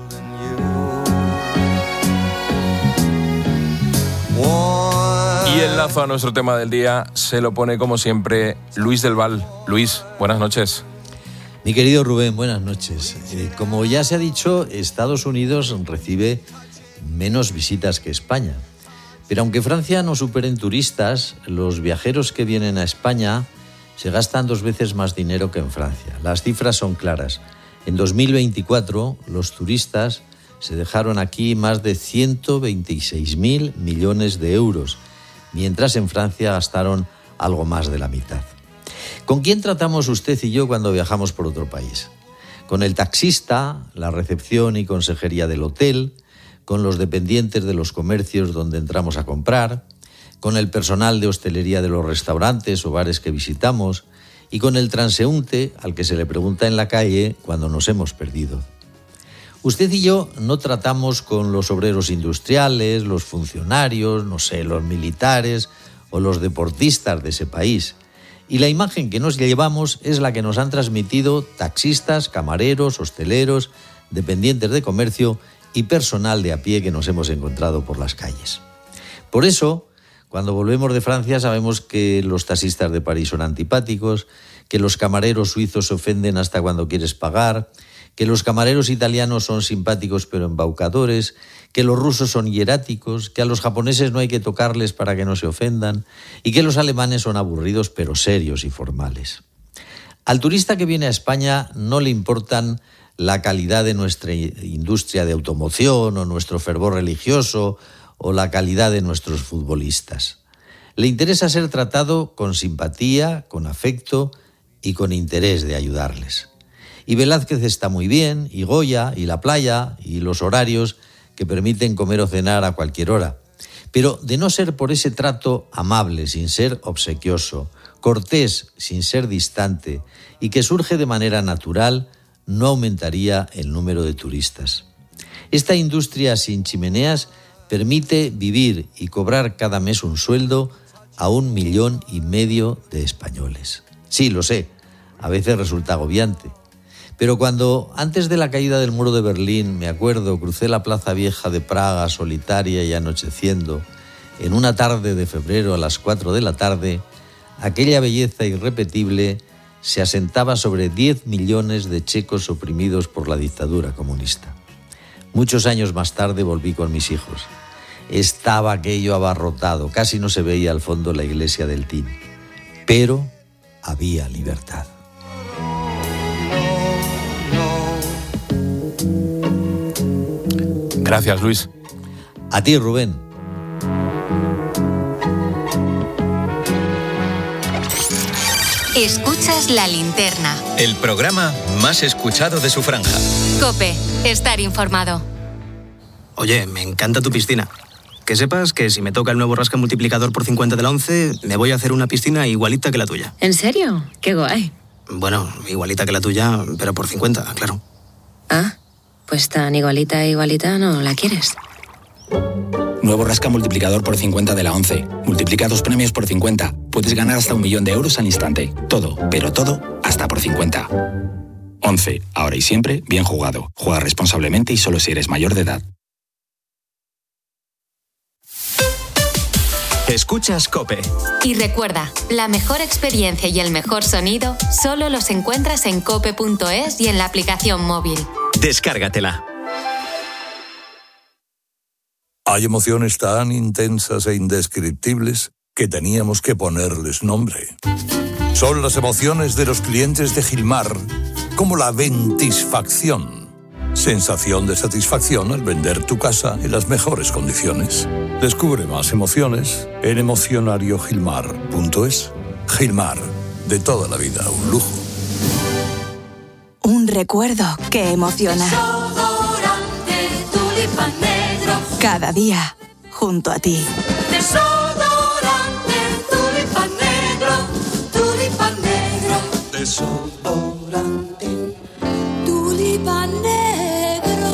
Y el lazo a nuestro tema del día se lo pone, como siempre, Luis del Val. Luis, buenas noches. Mi querido Rubén, buenas noches. Eh, como ya se ha dicho, Estados Unidos recibe menos visitas que España. Pero aunque Francia no supere en turistas, los viajeros que vienen a España se gastan dos veces más dinero que en Francia. Las cifras son claras. En dos mil veinticuatro, los turistas se dejaron aquí más de ciento veintiséis mil millones de euros, mientras en Francia gastaron algo más de la mitad. ¿Con quién tratamos usted y yo cuando viajamos por otro país? Con el taxista, la recepción y consejería del hotel, con los dependientes de los comercios donde entramos a comprar, con el personal de hostelería de los restaurantes o bares que visitamos y con el transeúnte al que se le pregunta en la calle cuando nos hemos perdido. Usted y yo no tratamos con los obreros industriales, los funcionarios, no sé, los militares o los deportistas de ese país. Y la imagen que nos llevamos es la que nos han transmitido taxistas, camareros, hosteleros, dependientes de comercio y personal de a pie que nos hemos encontrado por las calles. Por eso, cuando volvemos de Francia sabemos que los taxistas de París son antipáticos, que los camareros suizos se ofenden hasta cuando quieres pagar, que los camareros italianos son simpáticos pero embaucadores, que los rusos son hieráticos, que a los japoneses no hay que tocarles para que no se ofendan y que los alemanes son aburridos pero serios y formales. Al turista que viene a España no le importan la calidad de nuestra industria de automoción o nuestro fervor religioso o la calidad de nuestros futbolistas. Le interesa ser tratado con simpatía, con afecto y con interés de ayudarles. Y Velázquez está muy bien, y Goya, y la playa, y los horarios que permiten comer o cenar a cualquier hora. Pero de no ser por ese trato amable, sin ser obsequioso, cortés, sin ser distante, y que surge de manera natural, no aumentaría el número de turistas. Esta industria sin chimeneas permite vivir y cobrar cada mes un sueldo a un millón y medio de españoles. Sí, lo sé, a veces resulta agobiante. Pero cuando, antes de la caída del muro de Berlín, me acuerdo, crucé la Plaza Vieja de Praga solitaria y anocheciendo, en una tarde de febrero a las cuatro de la tarde, aquella belleza irrepetible se asentaba sobre diez millones de checos oprimidos por la dictadura comunista. Muchos años más tarde volví con mis hijos. Estaba aquello abarrotado, casi no se veía al fondo la iglesia del Tin. Pero había libertad. Gracias, Luis. A ti, Rubén. Escuchas La Linterna. El programa más escuchado de su franja. COPE. Estar informado. Oye, me encanta tu piscina. Que sepas que si me toca el nuevo rasca multiplicador por cincuenta de la once, me voy a hacer una piscina igualita que la tuya. ¿En serio? Qué guay. Bueno, igualita que la tuya, pero por cincuenta, claro. Ah, pues tan igualita, igualita no la quieres. Nuevo rasca multiplicador por cincuenta de la once. Multiplica dos premios por cincuenta. Puedes ganar hasta un millón de euros al instante. Todo, pero todo, hasta por cincuenta. once. Ahora y siempre, bien jugado. Juega responsablemente y solo si eres mayor de edad. Escuchas COPE. Y recuerda, la mejor experiencia y el mejor sonido solo los encuentras en cope punto es y en la aplicación móvil. Descárgatela. Hay emociones tan intensas e indescriptibles que teníamos que ponerles nombre. Son las emociones de los clientes de Gilmar, como la ventisfacción. Sensación de satisfacción al vender tu casa en las mejores condiciones. Descubre más emociones en emocionario gilmar punto es. Gilmar, de toda la vida, un lujo. Un recuerdo que emociona. Cada día, junto a ti. Desodorante desodorante, Tulipan negro.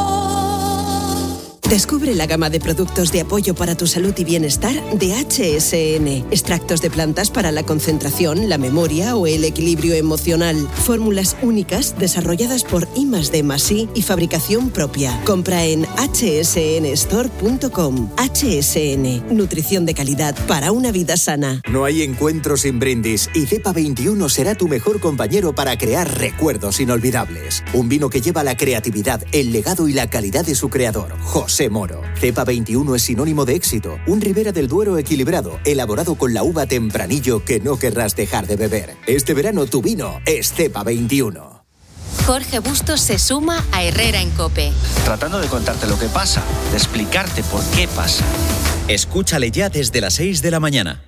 Descubre la gama de productos de apoyo para tu salud y bienestar de H S N. Extractos de plantas para la concentración, la memoria o el equilibrio emocional. Fórmulas únicas desarrolladas por I más D más I y fabricación propia. Compra en h s n store punto com. H S N. Nutrición de calidad para una vida sana. No hay encuentro sin brindis y Cepa veintiuno será tu mejor compañero para crear recuerdos inolvidables. Un vino que lleva la creatividad, el legado y la calidad de su creador, José Moro. Cepa veintiuno es sinónimo de éxito. Un Ribera del Duero equilibrado, elaborado con la uva tempranillo que no querrás dejar de beber. Este verano tu vino es Cepa veintiuno. Jorge Bustos se suma a Herrera en COPE. Tratando de contarte lo que pasa, de explicarte por qué pasa. Escúchale ya desde las seis de la mañana.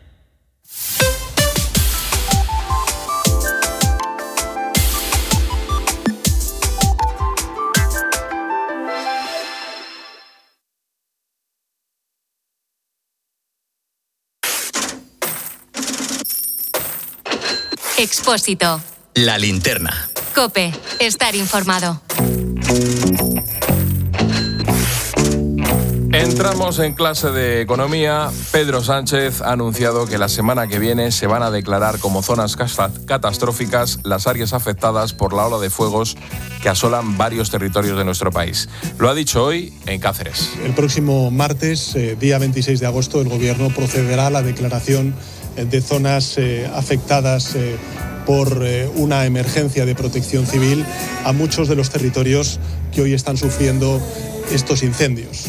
Expósito. La linterna. COPE. Estar informado. Entramos en clase de economía. Pedro Sánchez ha anunciado que la semana que viene se van a declarar como zonas catastróficas las áreas afectadas por la ola de fuegos que asolan varios territorios de nuestro país. Lo ha dicho hoy en Cáceres. El próximo martes, eh, día veintiséis de agosto, el Gobierno procederá a la declaración de zonas eh, afectadas eh, por eh, una emergencia de protección civil a muchos de los territorios que hoy están sufriendo estos incendios.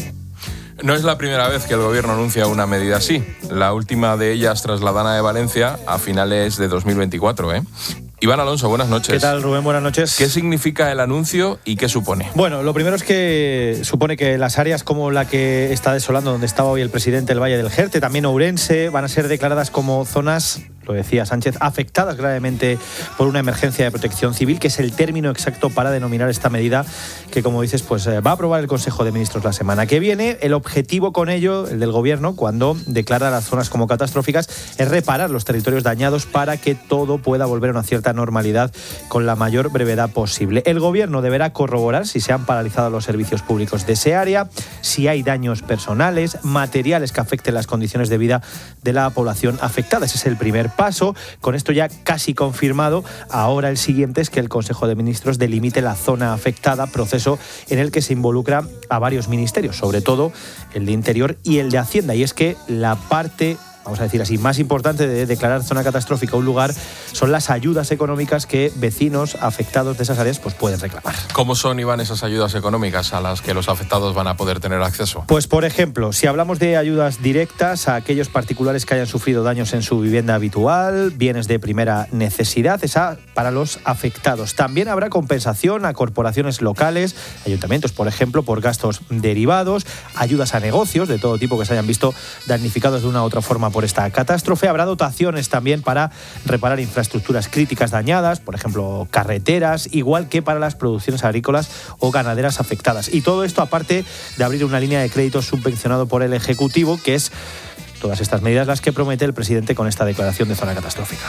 No es la primera vez que el Gobierno anuncia una medida así. La última de ellas tras la Dana de Valencia a finales de dos mil veinticuatro, ¿eh? Iván Alonso, buenas noches. ¿Qué tal, Rubén? Buenas noches. ¿Qué significa el anuncio y qué supone? Bueno, lo primero es que supone que las áreas como la que está desolando, donde estaba hoy el presidente, el Valle del Jerte, también Ourense, van a ser declaradas como zonas, lo decía Sánchez, afectadas gravemente por una emergencia de protección civil, que es el término exacto para denominar esta medida que, como dices, pues va a aprobar el Consejo de Ministros la semana que viene. El objetivo con ello, el del Gobierno, cuando declara las zonas como catastróficas, es reparar los territorios dañados para que todo pueda volver a una cierta normalidad con la mayor brevedad posible. El Gobierno deberá corroborar si se han paralizado los servicios públicos de ese área, si hay daños personales, materiales que afecten las condiciones de vida de la población afectada. Ese es el primer paso. Con esto ya casi confirmado, ahora el siguiente es que el Consejo de Ministros delimite la zona afectada, proceso en el que se involucra a varios ministerios, sobre todo el de Interior y el de Hacienda. Y es que la parte, vamos a decir así, más importante de declarar zona catastrófica un lugar son las ayudas económicas que vecinos afectados de esas áreas pues pueden reclamar. ¿Cómo son, Iván, esas ayudas económicas a las que los afectados van a poder tener acceso? Pues, por ejemplo, si hablamos de ayudas directas a aquellos particulares que hayan sufrido daños en su vivienda habitual, bienes de primera necesidad, esa para los afectados. También habrá compensación a corporaciones locales, ayuntamientos, por ejemplo, por gastos derivados, ayudas a negocios de todo tipo que se hayan visto damnificados de una u otra forma por esta catástrofe. Habrá dotaciones también para reparar infraestructuras críticas dañadas, por ejemplo, carreteras, igual que para las producciones agrícolas o ganaderas afectadas. Y todo esto aparte de abrir una línea de crédito subvencionado por el Ejecutivo, que es todas estas medidas las que promete el presidente con esta declaración de zona catastrófica.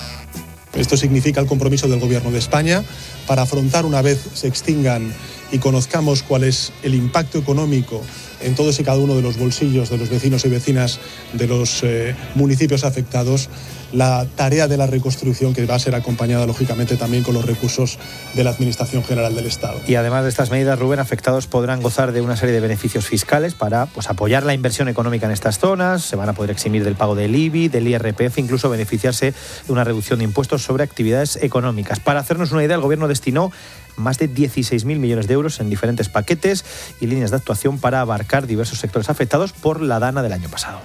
Esto significa el compromiso del Gobierno de España para afrontar, una vez se extingan y conozcamos cuál es el impacto económico en todos y cada uno de los bolsillos de los vecinos y vecinas de los eh, municipios afectados, la tarea de la reconstrucción, que va a ser acompañada lógicamente también con los recursos de la Administración General del Estado. Y además de estas medidas, Rubén, afectados podrán gozar de una serie de beneficios fiscales para pues, apoyar la inversión económica en estas zonas. Se van a poder eximir del pago del I B I, del I R P F, incluso beneficiarse de una reducción de impuestos sobre actividades económicas. Para hacernos una idea, el Gobierno destinó más de dieciséis mil millones de euros en diferentes paquetes y líneas de actuación para abarcar diversos sectores afectados por la Dana del año pasado.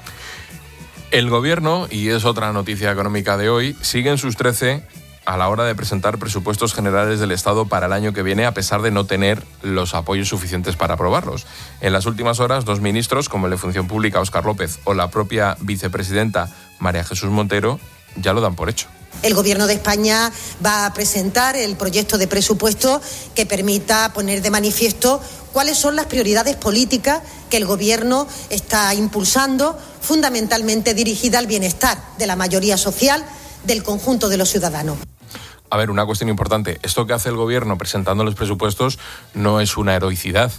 El Gobierno, y es otra noticia económica de hoy, sigue en sus trece a la hora de presentar presupuestos generales del Estado para el año que viene, a pesar de no tener los apoyos suficientes para aprobarlos. En las últimas horas, dos ministros, como el de Función Pública, Óscar López, o la propia vicepresidenta, María Jesús Montero, ya lo dan por hecho. El Gobierno de España va a presentar el proyecto de presupuesto que permita poner de manifiesto cuáles son las prioridades políticas que el Gobierno está impulsando, fundamentalmente dirigida al bienestar de la mayoría social del conjunto de los ciudadanos. A ver, una cuestión importante. Esto que hace el gobierno presentando los presupuestos no es una heroicidad.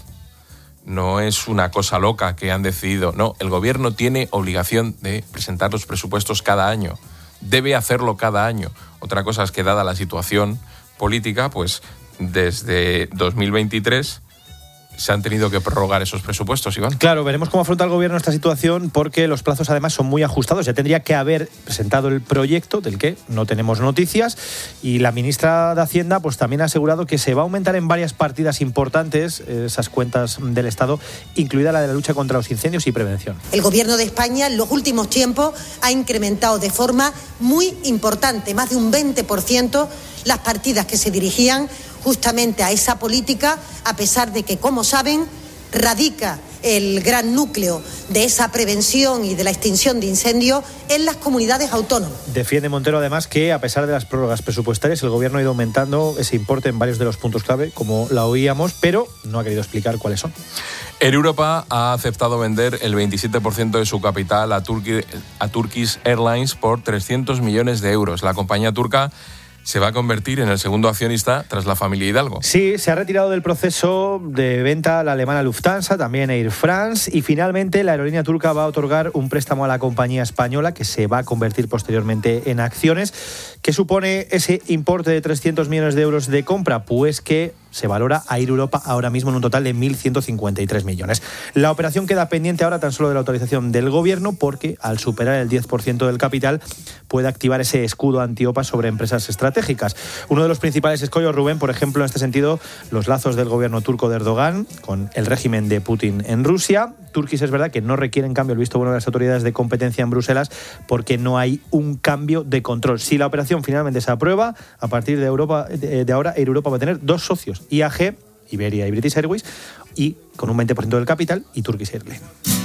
No es una cosa loca que han decidido. No, el gobierno tiene obligación de presentar los presupuestos cada año. Debe hacerlo cada año. Otra cosa es que, dada la situación política, pues desde dos mil veintitrés se han tenido que prorrogar esos presupuestos, Iván. Claro, veremos cómo afronta el gobierno esta situación, porque los plazos además son muy ajustados. Ya tendría que haber presentado el proyecto, del que no tenemos noticias, y la ministra de Hacienda pues también ha asegurado que se va a aumentar en varias partidas importantes esas cuentas del Estado, incluida la de la lucha contra los incendios y prevención. El gobierno de España en los últimos tiempos ha incrementado de forma muy importante, más de un veinte por ciento, las partidas que se dirigían justamente a esa política, a pesar de que, como saben, radica el gran núcleo de esa prevención y de la extinción de incendios en las comunidades autónomas. Defiende Montero además que, a pesar de las prórrogas presupuestarias, el gobierno ha ido aumentando ese importe en varios de los puntos clave, como la oíamos, pero no ha querido explicar cuáles son. Air Europa ha aceptado vender el veintisiete por ciento de su capital a, Turki, a Turkish Airlines por trescientos millones de euros. La compañía turca se va a convertir en el segundo accionista tras la familia Hidalgo. Sí, se ha retirado del proceso de venta la alemana Lufthansa, también Air France, y finalmente la aerolínea turca va a otorgar un préstamo a la compañía española, que se va a convertir posteriormente en acciones. ¿Qué supone ese importe de trescientos millones de euros de compra? Pues que se valora a Air Europa ahora mismo en un total de mil ciento cincuenta y tres millones. La operación queda pendiente ahora tan solo de la autorización del gobierno, porque al superar el diez por ciento del capital puede activar ese escudo anti-OPA sobre empresas estratégicas. Uno de los principales escollos, Rubén, por ejemplo, en este sentido, los lazos del gobierno turco de Erdogan con el régimen de Putin en Rusia. Turquís es verdad que no requiere, en cambio, el visto bueno de las autoridades de competencia en Bruselas, porque no hay un cambio de control. Si la operación finalmente se aprueba, a partir de, Europa, de ahora Air Europa va a tener dos socios: I A G, Iberia y British Airways, y con un veinte por ciento del capital, y Turkish Airlines.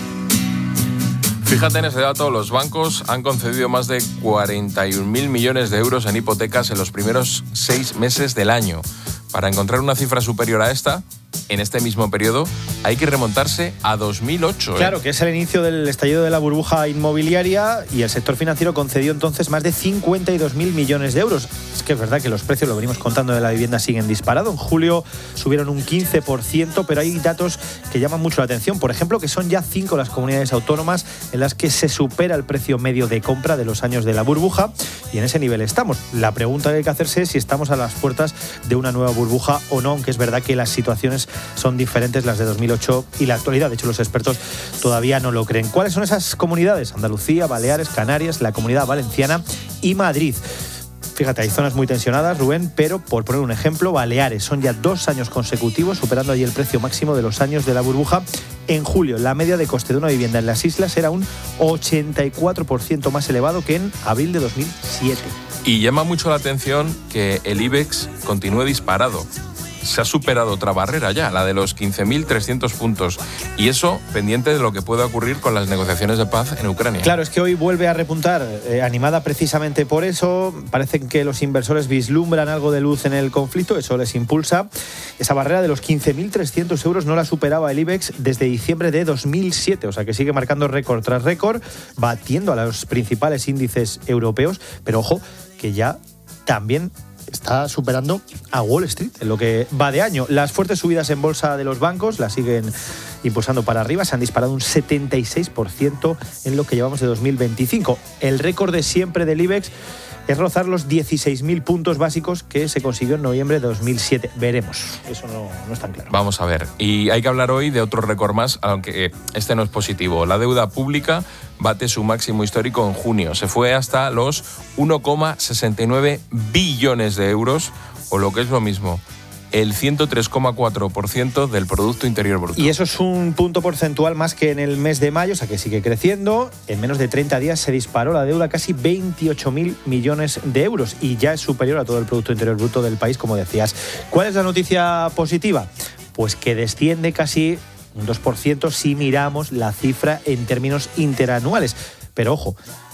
Fíjate en ese dato, los bancos han concedido más de cuarenta y un mil millones de euros en hipotecas en los primeros seis meses del año. Para encontrar una cifra superior a esta, en este mismo periodo, hay que remontarse a dos mil ocho. ¿eh? Claro, que es el inicio del estallido de la burbuja inmobiliaria, y el sector financiero concedió entonces más de cincuenta y dos mil millones de euros. Es que es verdad que los precios, lo venimos contando, de la vivienda siguen disparados. En julio subieron un quince por ciento, pero hay datos que llaman mucho la atención. Por ejemplo, que son ya cinco las comunidades autónomas en las que se supera el precio medio de compra de los años de la burbuja, y en ese nivel estamos. La pregunta que hay que hacerse es si estamos a las puertas de una nueva burbuja o no, aunque es verdad que las situaciones son diferentes, las de dos mil ocho y la actualidad. De hecho, los expertos todavía no lo creen. ¿Cuáles son esas comunidades? Andalucía, Baleares, Canarias, la Comunidad Valenciana y Madrid. Fíjate, hay zonas muy tensionadas, Rubén, pero por poner un ejemplo, Baleares son ya dos años consecutivos superando allí el precio máximo de los años de la burbuja. En julio, la media de coste de una vivienda en las islas era un ochenta y cuatro por ciento más elevado que en abril de dos mil siete. Y llama mucho la atención que el IBEX continúe disparado. Se ha superado otra barrera ya, la de los quince mil trescientos puntos. Y eso pendiente de lo que pueda ocurrir con las negociaciones de paz en Ucrania. Claro, es que hoy vuelve a repuntar, eh, animada precisamente por eso. Parece que los inversores vislumbran algo de luz en el conflicto, eso les impulsa. Esa barrera de los quince mil trescientos euros no la superaba el IBEX desde diciembre de dos mil siete, o sea que sigue marcando récord tras récord, batiendo a los principales índices europeos, pero ojo, que ya también está superando a Wall Street en lo que va de año. Las fuertes subidas en bolsa de los bancos las siguen impulsando para arriba, se han disparado un setenta y seis por ciento en lo que llevamos de dos mil veinticinco. El récord de siempre del IBEX es rozar los dieciséis mil puntos básicos que se consiguió en noviembre de dos mil siete. Veremos, eso no, no es tan claro. Vamos a ver, y hay que hablar hoy de otro récord más, aunque este no es positivo. La deuda pública bate su máximo histórico en junio. Se fue hasta los uno coma sesenta y nueve billones de euros, o lo que es lo mismo, el ciento tres coma cuatro por ciento del Producto Interior Bruto. Y eso es un punto porcentual más que en el mes de mayo, o sea que sigue creciendo. En menos de treinta días se disparó la deuda a casi veintiocho mil millones de euros y ya es superior a todo el Producto Interior Bruto del país, como decías. ¿Cuál es la noticia positiva? Pues que desciende casi un dos por ciento si miramos la cifra en términos interanuales. Pero ojo,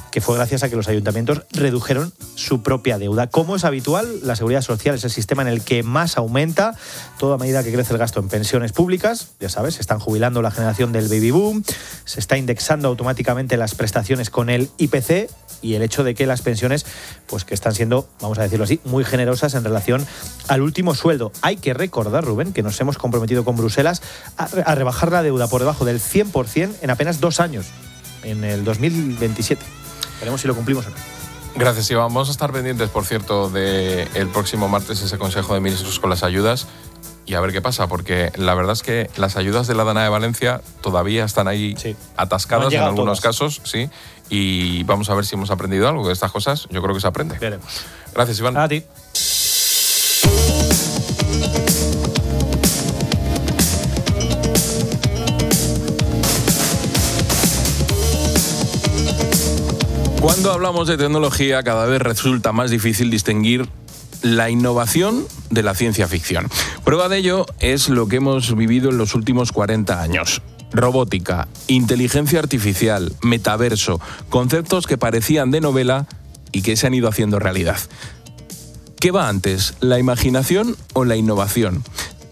que fue gracias a que los ayuntamientos redujeron su propia deuda. Como es habitual, la seguridad social es el sistema en el que más aumenta, toda medida que crece el gasto en pensiones públicas. Ya sabes, se están jubilando la generación del baby boom, se está indexando automáticamente las prestaciones con el I P C y el hecho de que las pensiones, pues que están siendo, vamos a decirlo así, muy generosas en relación al último sueldo. Hay que recordar, Rubén, que nos hemos comprometido con Bruselas a, a rebajar la deuda por debajo del cien por ciento en apenas dos años, en el dos mil veintisiete. Veremos si lo cumplimos o no. Gracias, Iván. Vamos a estar pendientes, por cierto, del próximo martes, ese Consejo de Ministros con las ayudas, y a ver qué pasa, porque la verdad es que las ayudas de la Dana de Valencia todavía están ahí sí. atascadas no en algunos todas. casos, sí, y vamos a ver si hemos aprendido algo de estas cosas. Yo creo que se aprende. Veremos. Gracias, Iván. A ti. Cuando hablamos de tecnología, cada vez resulta más difícil distinguir la innovación de la ciencia ficción. Prueba de ello es lo que hemos vivido en los últimos cuarenta años. Robótica, inteligencia artificial, metaverso, conceptos que parecían de novela y que se han ido haciendo realidad. ¿Qué va antes, la imaginación o la innovación?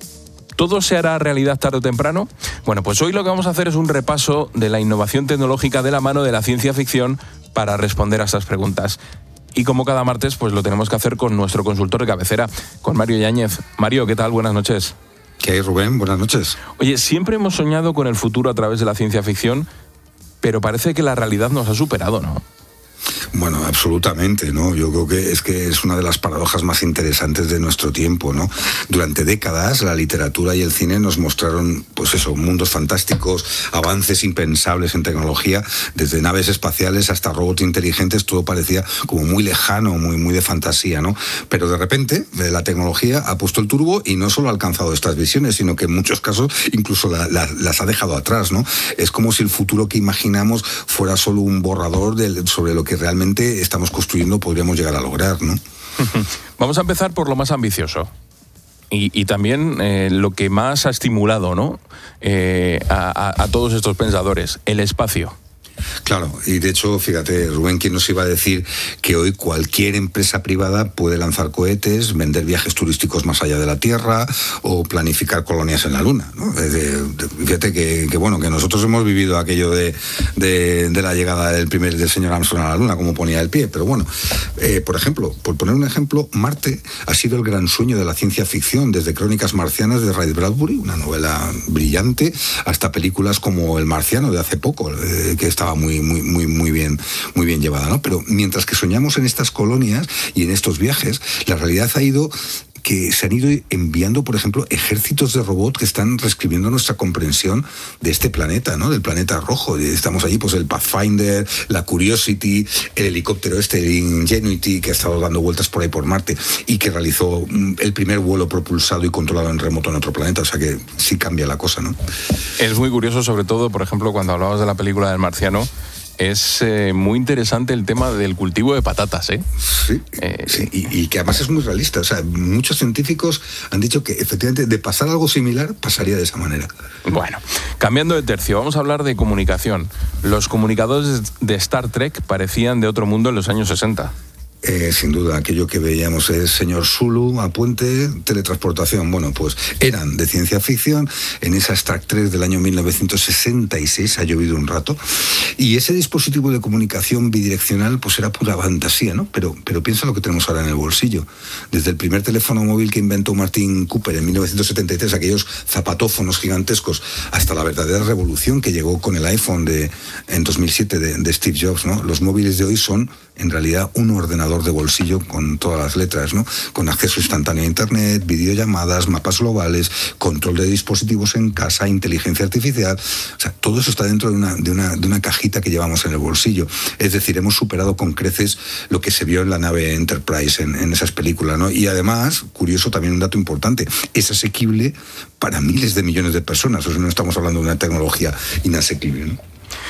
¿Todo se hará realidad tarde o temprano? Bueno, pues hoy lo que vamos a hacer es un repaso de la innovación tecnológica de la mano de la ciencia ficción para responder a estas preguntas. Y como cada martes, pues lo tenemos que hacer con nuestro consultor de cabecera, con Mario Yáñez. Mario, ¿qué tal? Buenas noches. ¿Qué hay, Rubén? Buenas noches. Oye, siempre hemos soñado con el futuro a través de la ciencia ficción, pero parece que la realidad nos ha superado, ¿no? Bueno, absolutamente, ¿no? Yo creo que es que es una de las paradojas más interesantes de nuestro tiempo, ¿no? Durante décadas la literatura y el cine nos mostraron, pues eso, mundos fantásticos, avances impensables en tecnología, desde naves espaciales hasta robots inteligentes, todo parecía como muy lejano, muy, muy de fantasía, ¿no? Pero de repente la tecnología ha puesto el turbo y no solo ha alcanzado estas visiones, sino que en muchos casos incluso la, la, las ha dejado atrás, ¿no? Es como si el futuro que imaginamos fuera solo un borrador de, sobre lo que realmente estamos construyendo, podríamos llegar a lograr, ¿no? Vamos a empezar por lo más ambicioso y, y también eh, lo que más ha estimulado, ¿no? Eh, a, a, a todos estos pensadores, el espacio. Claro, y de hecho, fíjate, Rubén, ¿quién nos iba a decir que hoy cualquier empresa privada puede lanzar cohetes, vender viajes turísticos más allá de la Tierra o planificar colonias en la Luna, ¿no? De, de, de, fíjate que, que, bueno, que nosotros hemos vivido aquello de, de, de la llegada del primer del señor Armstrong a la Luna, como ponía el pie, pero bueno, eh, por ejemplo, por poner un ejemplo, Marte ha sido el gran sueño de la ciencia ficción, desde Crónicas Marcianas de Ray Bradbury, una novela brillante, hasta películas como El Marciano de hace poco, eh, que estaba muy, muy, muy, muy bien, muy bien llevada, ¿no? Pero mientras que soñamos en estas colonias y en estos viajes, la realidad ha ido que se han ido enviando, por ejemplo, ejércitos de robots que están reescribiendo nuestra comprensión de este planeta, ¿no? Del planeta rojo. Estamos allí, pues el Pathfinder, la Curiosity, el helicóptero este, el Ingenuity, que ha estado dando vueltas por ahí por Marte y que realizó el primer vuelo propulsado y controlado en remoto en otro planeta. O sea que sí cambia la cosa, ¿no? Es muy curioso, sobre todo, por ejemplo, cuando hablabas de la película del Marciano. Es eh, muy interesante el tema del cultivo de patatas, ¿eh? Sí, eh, sí. Y, y que además es muy realista. O sea, muchos científicos han dicho que efectivamente de pasar algo similar pasaría de esa manera. Bueno, cambiando de tercio, vamos a hablar de comunicación. Los comunicadores de Star Trek parecían de otro mundo en los años sesenta. Eh, sin duda, aquello que veíamos es señor Zulu a puente, teletransportación. Bueno, pues eran de ciencia ficción. En esa Star Trek del año mil novecientos sesenta y seis ha llovido un rato. Y ese dispositivo de comunicación bidireccional pues era pura fantasía, ¿no? Pero, pero piensa lo que tenemos ahora en el bolsillo. Desde el primer teléfono móvil que inventó Martin Cooper en mil novecientos setenta y tres, aquellos zapatófonos gigantescos, hasta la verdadera revolución que llegó con el iPhone de, en dos mil siete de, de Steve Jobs, ¿no? Los móviles de hoy son en realidad un ordenador de bolsillo con todas las letras, ¿no? Con acceso instantáneo a internet, videollamadas, mapas globales, control de dispositivos en casa, inteligencia artificial. O sea, todo eso está dentro de una, de una, de una cajita que llevamos en el bolsillo. Es decir, hemos superado con creces lo que se vio en la nave Enterprise, en, en esas películas, ¿no? Y además, curioso, también un dato importante, es asequible para miles de millones de personas. O sea, no estamos hablando de una tecnología inasequible, ¿no?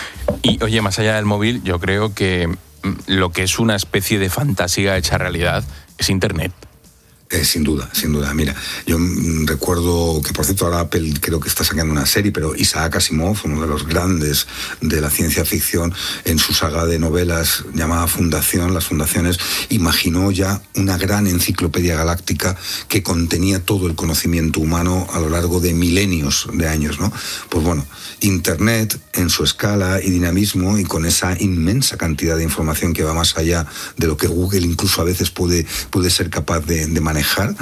Y, oye, más allá del móvil, yo creo que lo que es una especie de fantasía hecha realidad es Internet. Eh, sin duda, sin duda. Mira, yo mm, recuerdo que, por cierto, ahora Apple creo que está sacando una serie, pero Isaac Asimov, uno de los grandes de la ciencia ficción, en su saga de novelas llamada Fundación, Las Fundaciones, imaginó ya una gran enciclopedia galáctica que contenía todo el conocimiento humano a lo largo de milenios de años, ¿no? Pues bueno, Internet en su escala y dinamismo, y con esa inmensa cantidad de información que va más allá de lo que Google incluso a veces puede, puede ser capaz de, de manejar,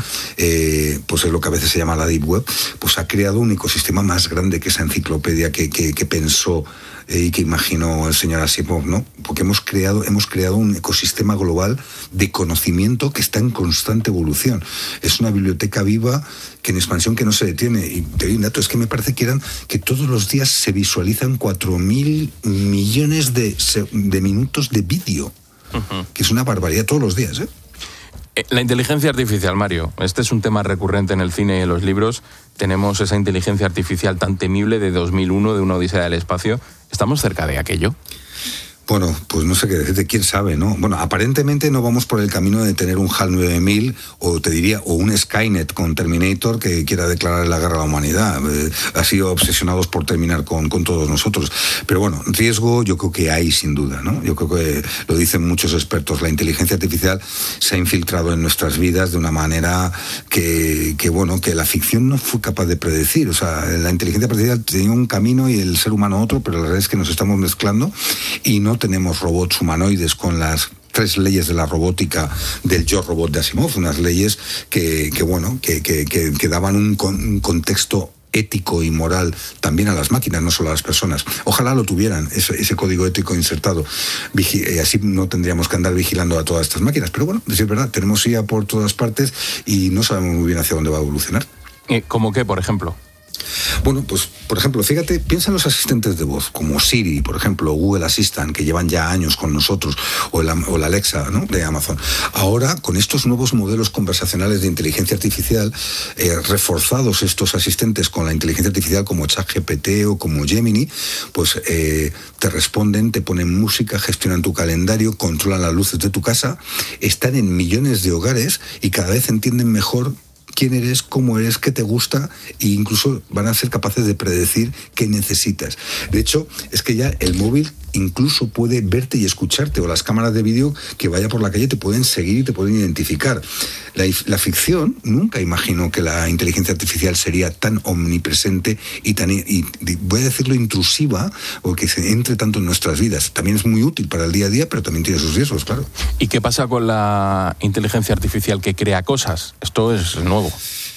eh, pues es lo que a veces se llama la Deep Web, pues ha creado un ecosistema más grande que esa enciclopedia que, que, que pensó eh, y que imaginó el señor Asimov, ¿no? Porque hemos creado, hemos creado un ecosistema global de conocimiento que está en constante evolución. Es una biblioteca viva que en expansión que no se detiene. Y te doy un dato, es que me parece que eran que todos los días se visualizan cuatro mil millones de, de minutos de vídeo, uh-huh. que es una barbaridad todos los días, ¿eh? La inteligencia artificial, Mario, este es un tema recurrente en el cine y en los libros. Tenemos esa inteligencia artificial tan temible de dos mil uno, de una odisea del espacio. ¿Estamos cerca de aquello? Bueno, pues no sé qué decirte, quién sabe, ¿no? Bueno, aparentemente no vamos por el camino de tener un HAL nueve mil, o te diría, o un Skynet con Terminator que quiera declarar la guerra a la humanidad. Eh, ha sido obsesionados por terminar con, con todos nosotros. Pero bueno, riesgo yo creo que hay sin duda, ¿no? Yo creo que lo dicen muchos expertos, la inteligencia artificial se ha infiltrado en nuestras vidas de una manera que, que bueno, que la ficción no fue capaz de predecir. O sea, la inteligencia artificial tenía un camino y el ser humano otro, pero la verdad es que nos estamos mezclando y no tenemos robots humanoides con las tres leyes de la robótica del Yo Robot de Asimov, unas leyes que, que bueno, que, que, que, que daban un, con, un contexto ético y moral también a las máquinas, no solo a las personas. Ojalá lo tuvieran, ese, ese código ético insertado. Vigi- y así no tendríamos que andar vigilando a todas estas máquinas. Pero bueno, es verdad, tenemos I A por todas partes y no sabemos muy bien hacia dónde va a evolucionar. ¿Cómo qué, por ejemplo? Bueno, pues, por ejemplo, fíjate, piensa en los asistentes de voz, como Siri, por ejemplo, o Google Assistant, que llevan ya años con nosotros, o el, o el Alexa, ¿no?, de Amazon. Ahora, con estos nuevos modelos conversacionales de inteligencia artificial, eh, reforzados estos asistentes con la inteligencia artificial como ChatGPT o como Gemini, pues eh, te responden, te ponen música, gestionan tu calendario, controlan las luces de tu casa, están en millones de hogares y cada vez entienden mejor quién eres, cómo eres, qué te gusta, e incluso van a ser capaces de predecir qué necesitas. De hecho, es que ya el móvil incluso puede verte y escucharte, o las cámaras de vídeo que vaya por la calle te pueden seguir y te pueden identificar. La, la ficción nunca imaginó que la inteligencia artificial sería tan omnipresente y tan, y, y voy a decirlo, intrusiva, o que se entre tanto en nuestras vidas. También es muy útil para el día a día, pero también tiene sus riesgos, claro. ¿Y qué pasa con la inteligencia artificial que crea cosas? Esto es nuevo.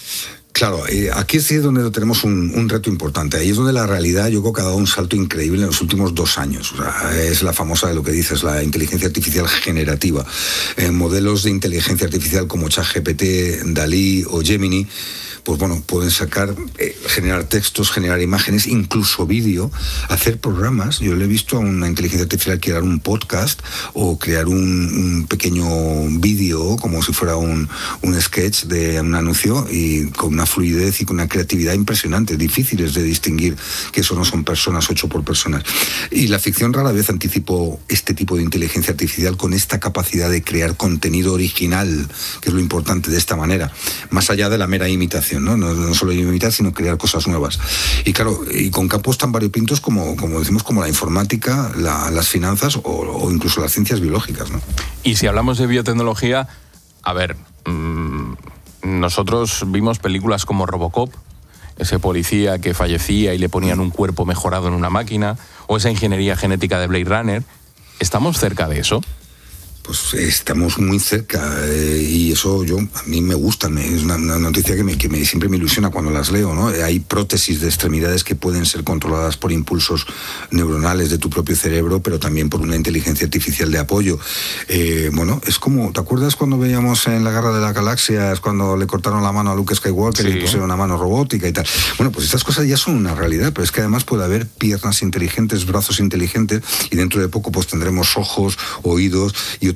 Claro, eh, aquí sí es donde tenemos un, un reto importante. Ahí es donde la realidad, yo creo que ha dado un salto increíble en los últimos dos años. O sea, es la famosa de lo que dices, la inteligencia artificial generativa. Eh, modelos de inteligencia artificial como ChatGPT, Dalí o Gemini, pues bueno, pueden sacar, eh, generar textos, generar imágenes, incluso vídeo, hacer programas. Yo le he visto a una inteligencia artificial crear un podcast o crear un, un pequeño vídeo como si fuera un, un sketch de un anuncio, y con una fluidez y con una creatividad impresionante, difíciles de distinguir que eso no son personas ocho por personas. Y la ficción rara vez anticipó este tipo de inteligencia artificial con esta capacidad de crear contenido original, que es lo importante de esta manera, más allá de la mera imitación. ¿no? No, no solo imitar, sino crear cosas nuevas. Y claro, y con campos tan variopintos como, como decimos, como la informática, la, las finanzas o, o incluso las ciencias biológicas, ¿no? Y si hablamos de biotecnología, a ver, mmm, nosotros vimos películas como Robocop, ese policía que fallecía y le ponían un cuerpo mejorado en una máquina, o esa ingeniería genética de Blade Runner. ¿Estamos cerca de eso? Pues estamos muy cerca, eh, y eso yo a mí me gusta, me, es una, una noticia que, me, que me, siempre me ilusiona cuando las leo, ¿no? Hay prótesis de extremidades que pueden ser controladas por impulsos neuronales de tu propio cerebro, pero también por una inteligencia artificial de apoyo. Eh, bueno, es como, ¿te acuerdas cuando veíamos en la Guerra de las Galaxias, cuando le cortaron la mano a Luke Skywalker, sí, y le pusieron una mano robótica y tal? Bueno, pues estas cosas ya son una realidad, pero es que además puede haber piernas inteligentes, brazos inteligentes, y dentro de poco pues tendremos ojos, oídos y otros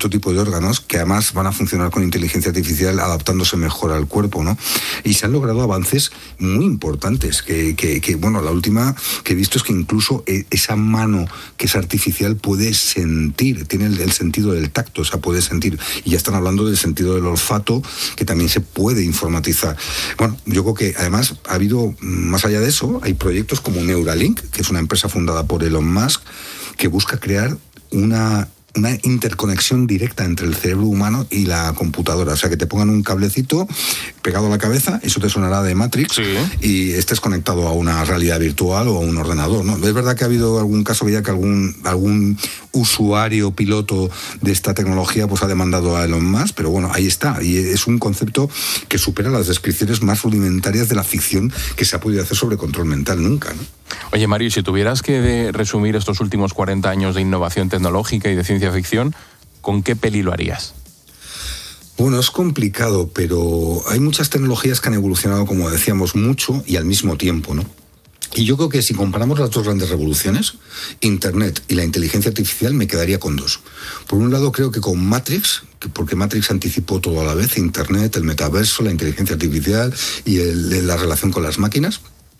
otro tipo de órganos que además van a funcionar con inteligencia artificial adaptándose mejor al cuerpo, ¿no? Y se han logrado avances muy importantes, que, que, que bueno, la última que he visto es que incluso esa mano que es artificial puede sentir, tiene el, el sentido del tacto, o sea, puede sentir, y ya están hablando del sentido del olfato, que también se puede informatizar. Bueno, yo creo que además ha habido, más allá de eso, hay proyectos como Neuralink, que es una empresa fundada por Elon Musk, que busca crear una, una interconexión directa entre el cerebro humano y la computadora. O sea, que te pongan un cablecito pegado a la cabeza, eso te sonará de Matrix, sí, y estés conectado a una realidad virtual o a un ordenador, ¿no? Es verdad que ha habido algún caso ya que algún, algún usuario piloto de esta tecnología pues ha demandado a Elon Musk, pero bueno, ahí está. Y es un concepto que supera las descripciones más rudimentarias de la ficción que se ha podido hacer sobre control mental nunca, ¿no? Oye, Mario, si tuvieras que de resumir estos últimos cuarenta años de innovación tecnológica y de ciencia ficción, ¿con qué peli lo harías? Bueno, es complicado, pero hay muchas tecnologías que han evolucionado, como decíamos, mucho y al mismo tiempo, ¿no? Y yo creo que si comparamos las dos grandes revoluciones, Internet y la inteligencia artificial, me quedaría con dos. Por un lado, creo que con Matrix, porque Matrix anticipó todo a la vez, Internet, el metaverso, la inteligencia artificial y el, la relación con las máquinas.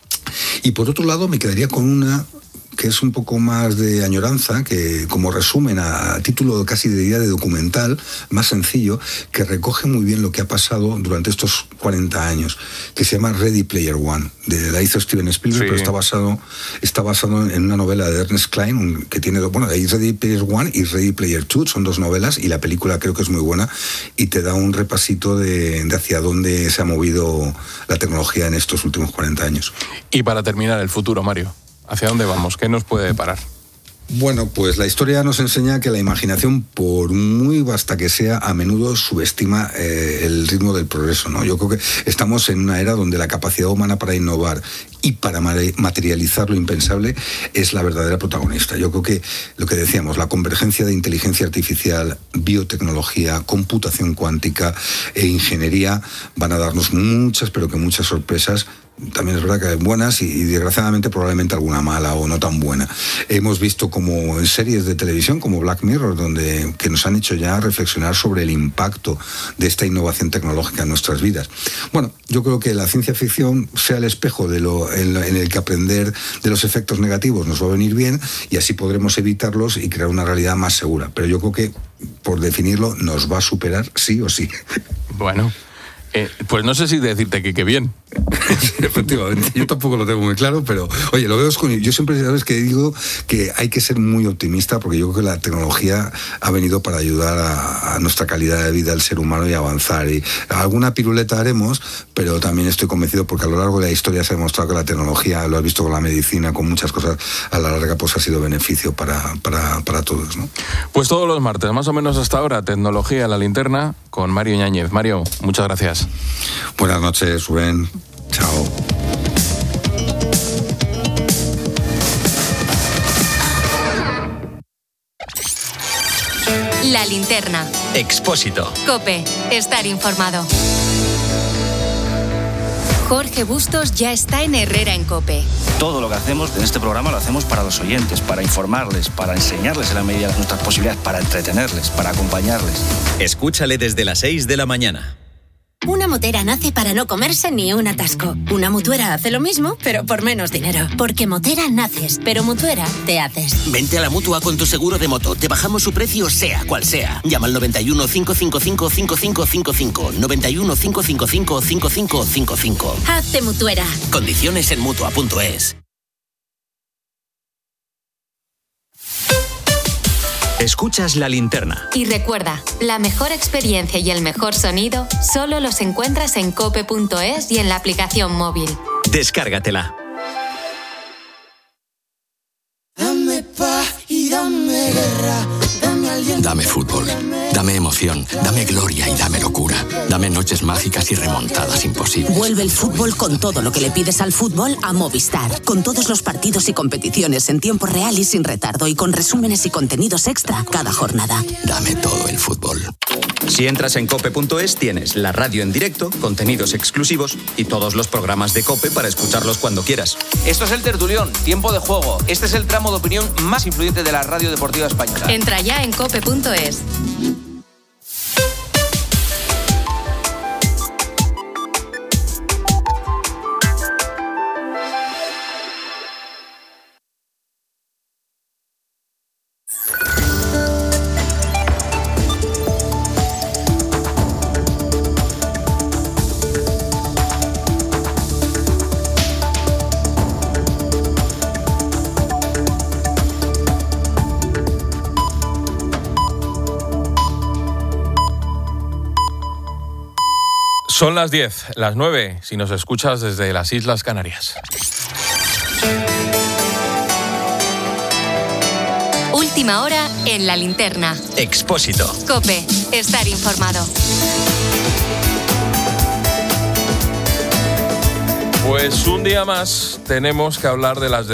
Y por otro lado, me quedaría con una que es un poco más de añoranza, que como resumen a, a título casi de idea de documental, más sencillo, que recoge muy bien lo que ha pasado durante estos cuarenta años, que se llama Ready Player One. De, la hizo Steven Spielberg, sí, pero está basado, está basado en una novela de Ernest Cline, un, que tiene, bueno, hay Ready Player One y Ready Player Two, son dos novelas, y la película creo que es muy buena, y te da un repasito de, de hacia dónde se ha movido la tecnología en estos últimos cuarenta años. Y para terminar, el futuro, Mario. ¿Hacia dónde vamos? ¿Qué nos puede deparar? Bueno, pues la historia nos enseña que la imaginación, por muy vasta que sea, a menudo subestima eh, el ritmo del progreso, ¿no? Yo creo que estamos en una era donde la capacidad humana para innovar y para materializar lo impensable es la verdadera protagonista. Yo creo que lo que decíamos, la convergencia de inteligencia artificial, biotecnología, computación cuántica e ingeniería van a darnos muchas, pero que muchas sorpresas. También es verdad que hay buenas y, y desgraciadamente probablemente alguna mala o no tan buena. Hemos visto como en series de televisión como Black Mirror, donde que nos han hecho ya reflexionar sobre el impacto de esta innovación tecnológica en nuestras vidas. Bueno, yo creo que la ciencia ficción sea el espejo de lo, en, en el que aprender de los efectos negativos nos va a venir bien, y así podremos evitarlos y crear una realidad más segura. Pero yo creo que, por definirlo, nos va a superar sí o sí. Bueno, eh, pues no sé si decirte que qué bien. Efectivamente, yo tampoco lo tengo muy claro, pero oye, lo veo con... Yo siempre, sabes, que digo que hay que ser muy optimista, porque yo creo que la tecnología ha venido para ayudar a, a nuestra calidad de vida al ser humano y avanzar. Y alguna piruleta haremos, pero también estoy convencido, porque a lo largo de la historia se ha demostrado que la tecnología, lo has visto con la medicina, con muchas cosas, a la larga pues ha sido beneficio para, para, para todos, ¿no? Pues todos los martes, más o menos hasta ahora, Tecnología a la Linterna con Mario Ñáñez. Mario, muchas gracias. Buenas noches, Rubén. Chao. La Linterna. Expósito. COPE. Estar informado. Jorge Bustos ya está en Herrera en COPE. Todo lo que hacemos en este programa lo hacemos para los oyentes, para informarles, para enseñarles en la medida de nuestras posibilidades, para entretenerles, para acompañarles. Escúchale desde las seis de la mañana. Una motera nace para no comerse ni un atasco. Una mutuera hace lo mismo, pero por menos dinero. Porque motera naces, pero mutuera te haces. Vente a la Mutua con tu seguro de moto. Te bajamos su precio sea cual sea. Llama al noventa y uno, cinco cinco cinco, cinco cinco cinco cinco. noventa y uno, cinco cinco cinco, cinco cinco cinco cinco. Hazte mutuera. Condiciones en mutua punto es. Escuchas La Linterna. Y recuerda, la mejor experiencia y el mejor sonido solo los encuentras en cope punto es y en la aplicación móvil. Descárgatela. Dame paz y dame guerra, dame aliento. Dame fútbol, dame emoción, dame gloria y dame locura. Dame noches mágicas y remontadas imposibles. Vuelve el fútbol con todo lo que le pides al fútbol a Movistar. Con todos los partidos y competiciones en tiempo real y sin retardo, y con resúmenes y contenidos extra cada jornada. Dame todo el fútbol. Si entras en cope punto es, tienes la radio en directo, contenidos exclusivos y todos los programas de COPE para escucharlos cuando quieras. Esto es El Tertulión, tiempo de juego. Este es el tramo de opinión más influyente de la radio deportiva española. Entra ya en cope punto es. Son las diez, las nueve, si nos escuchas desde las Islas Canarias. Última hora en La Linterna. Expósito. COPE. Estar informado. Pues un día más tenemos que hablar de las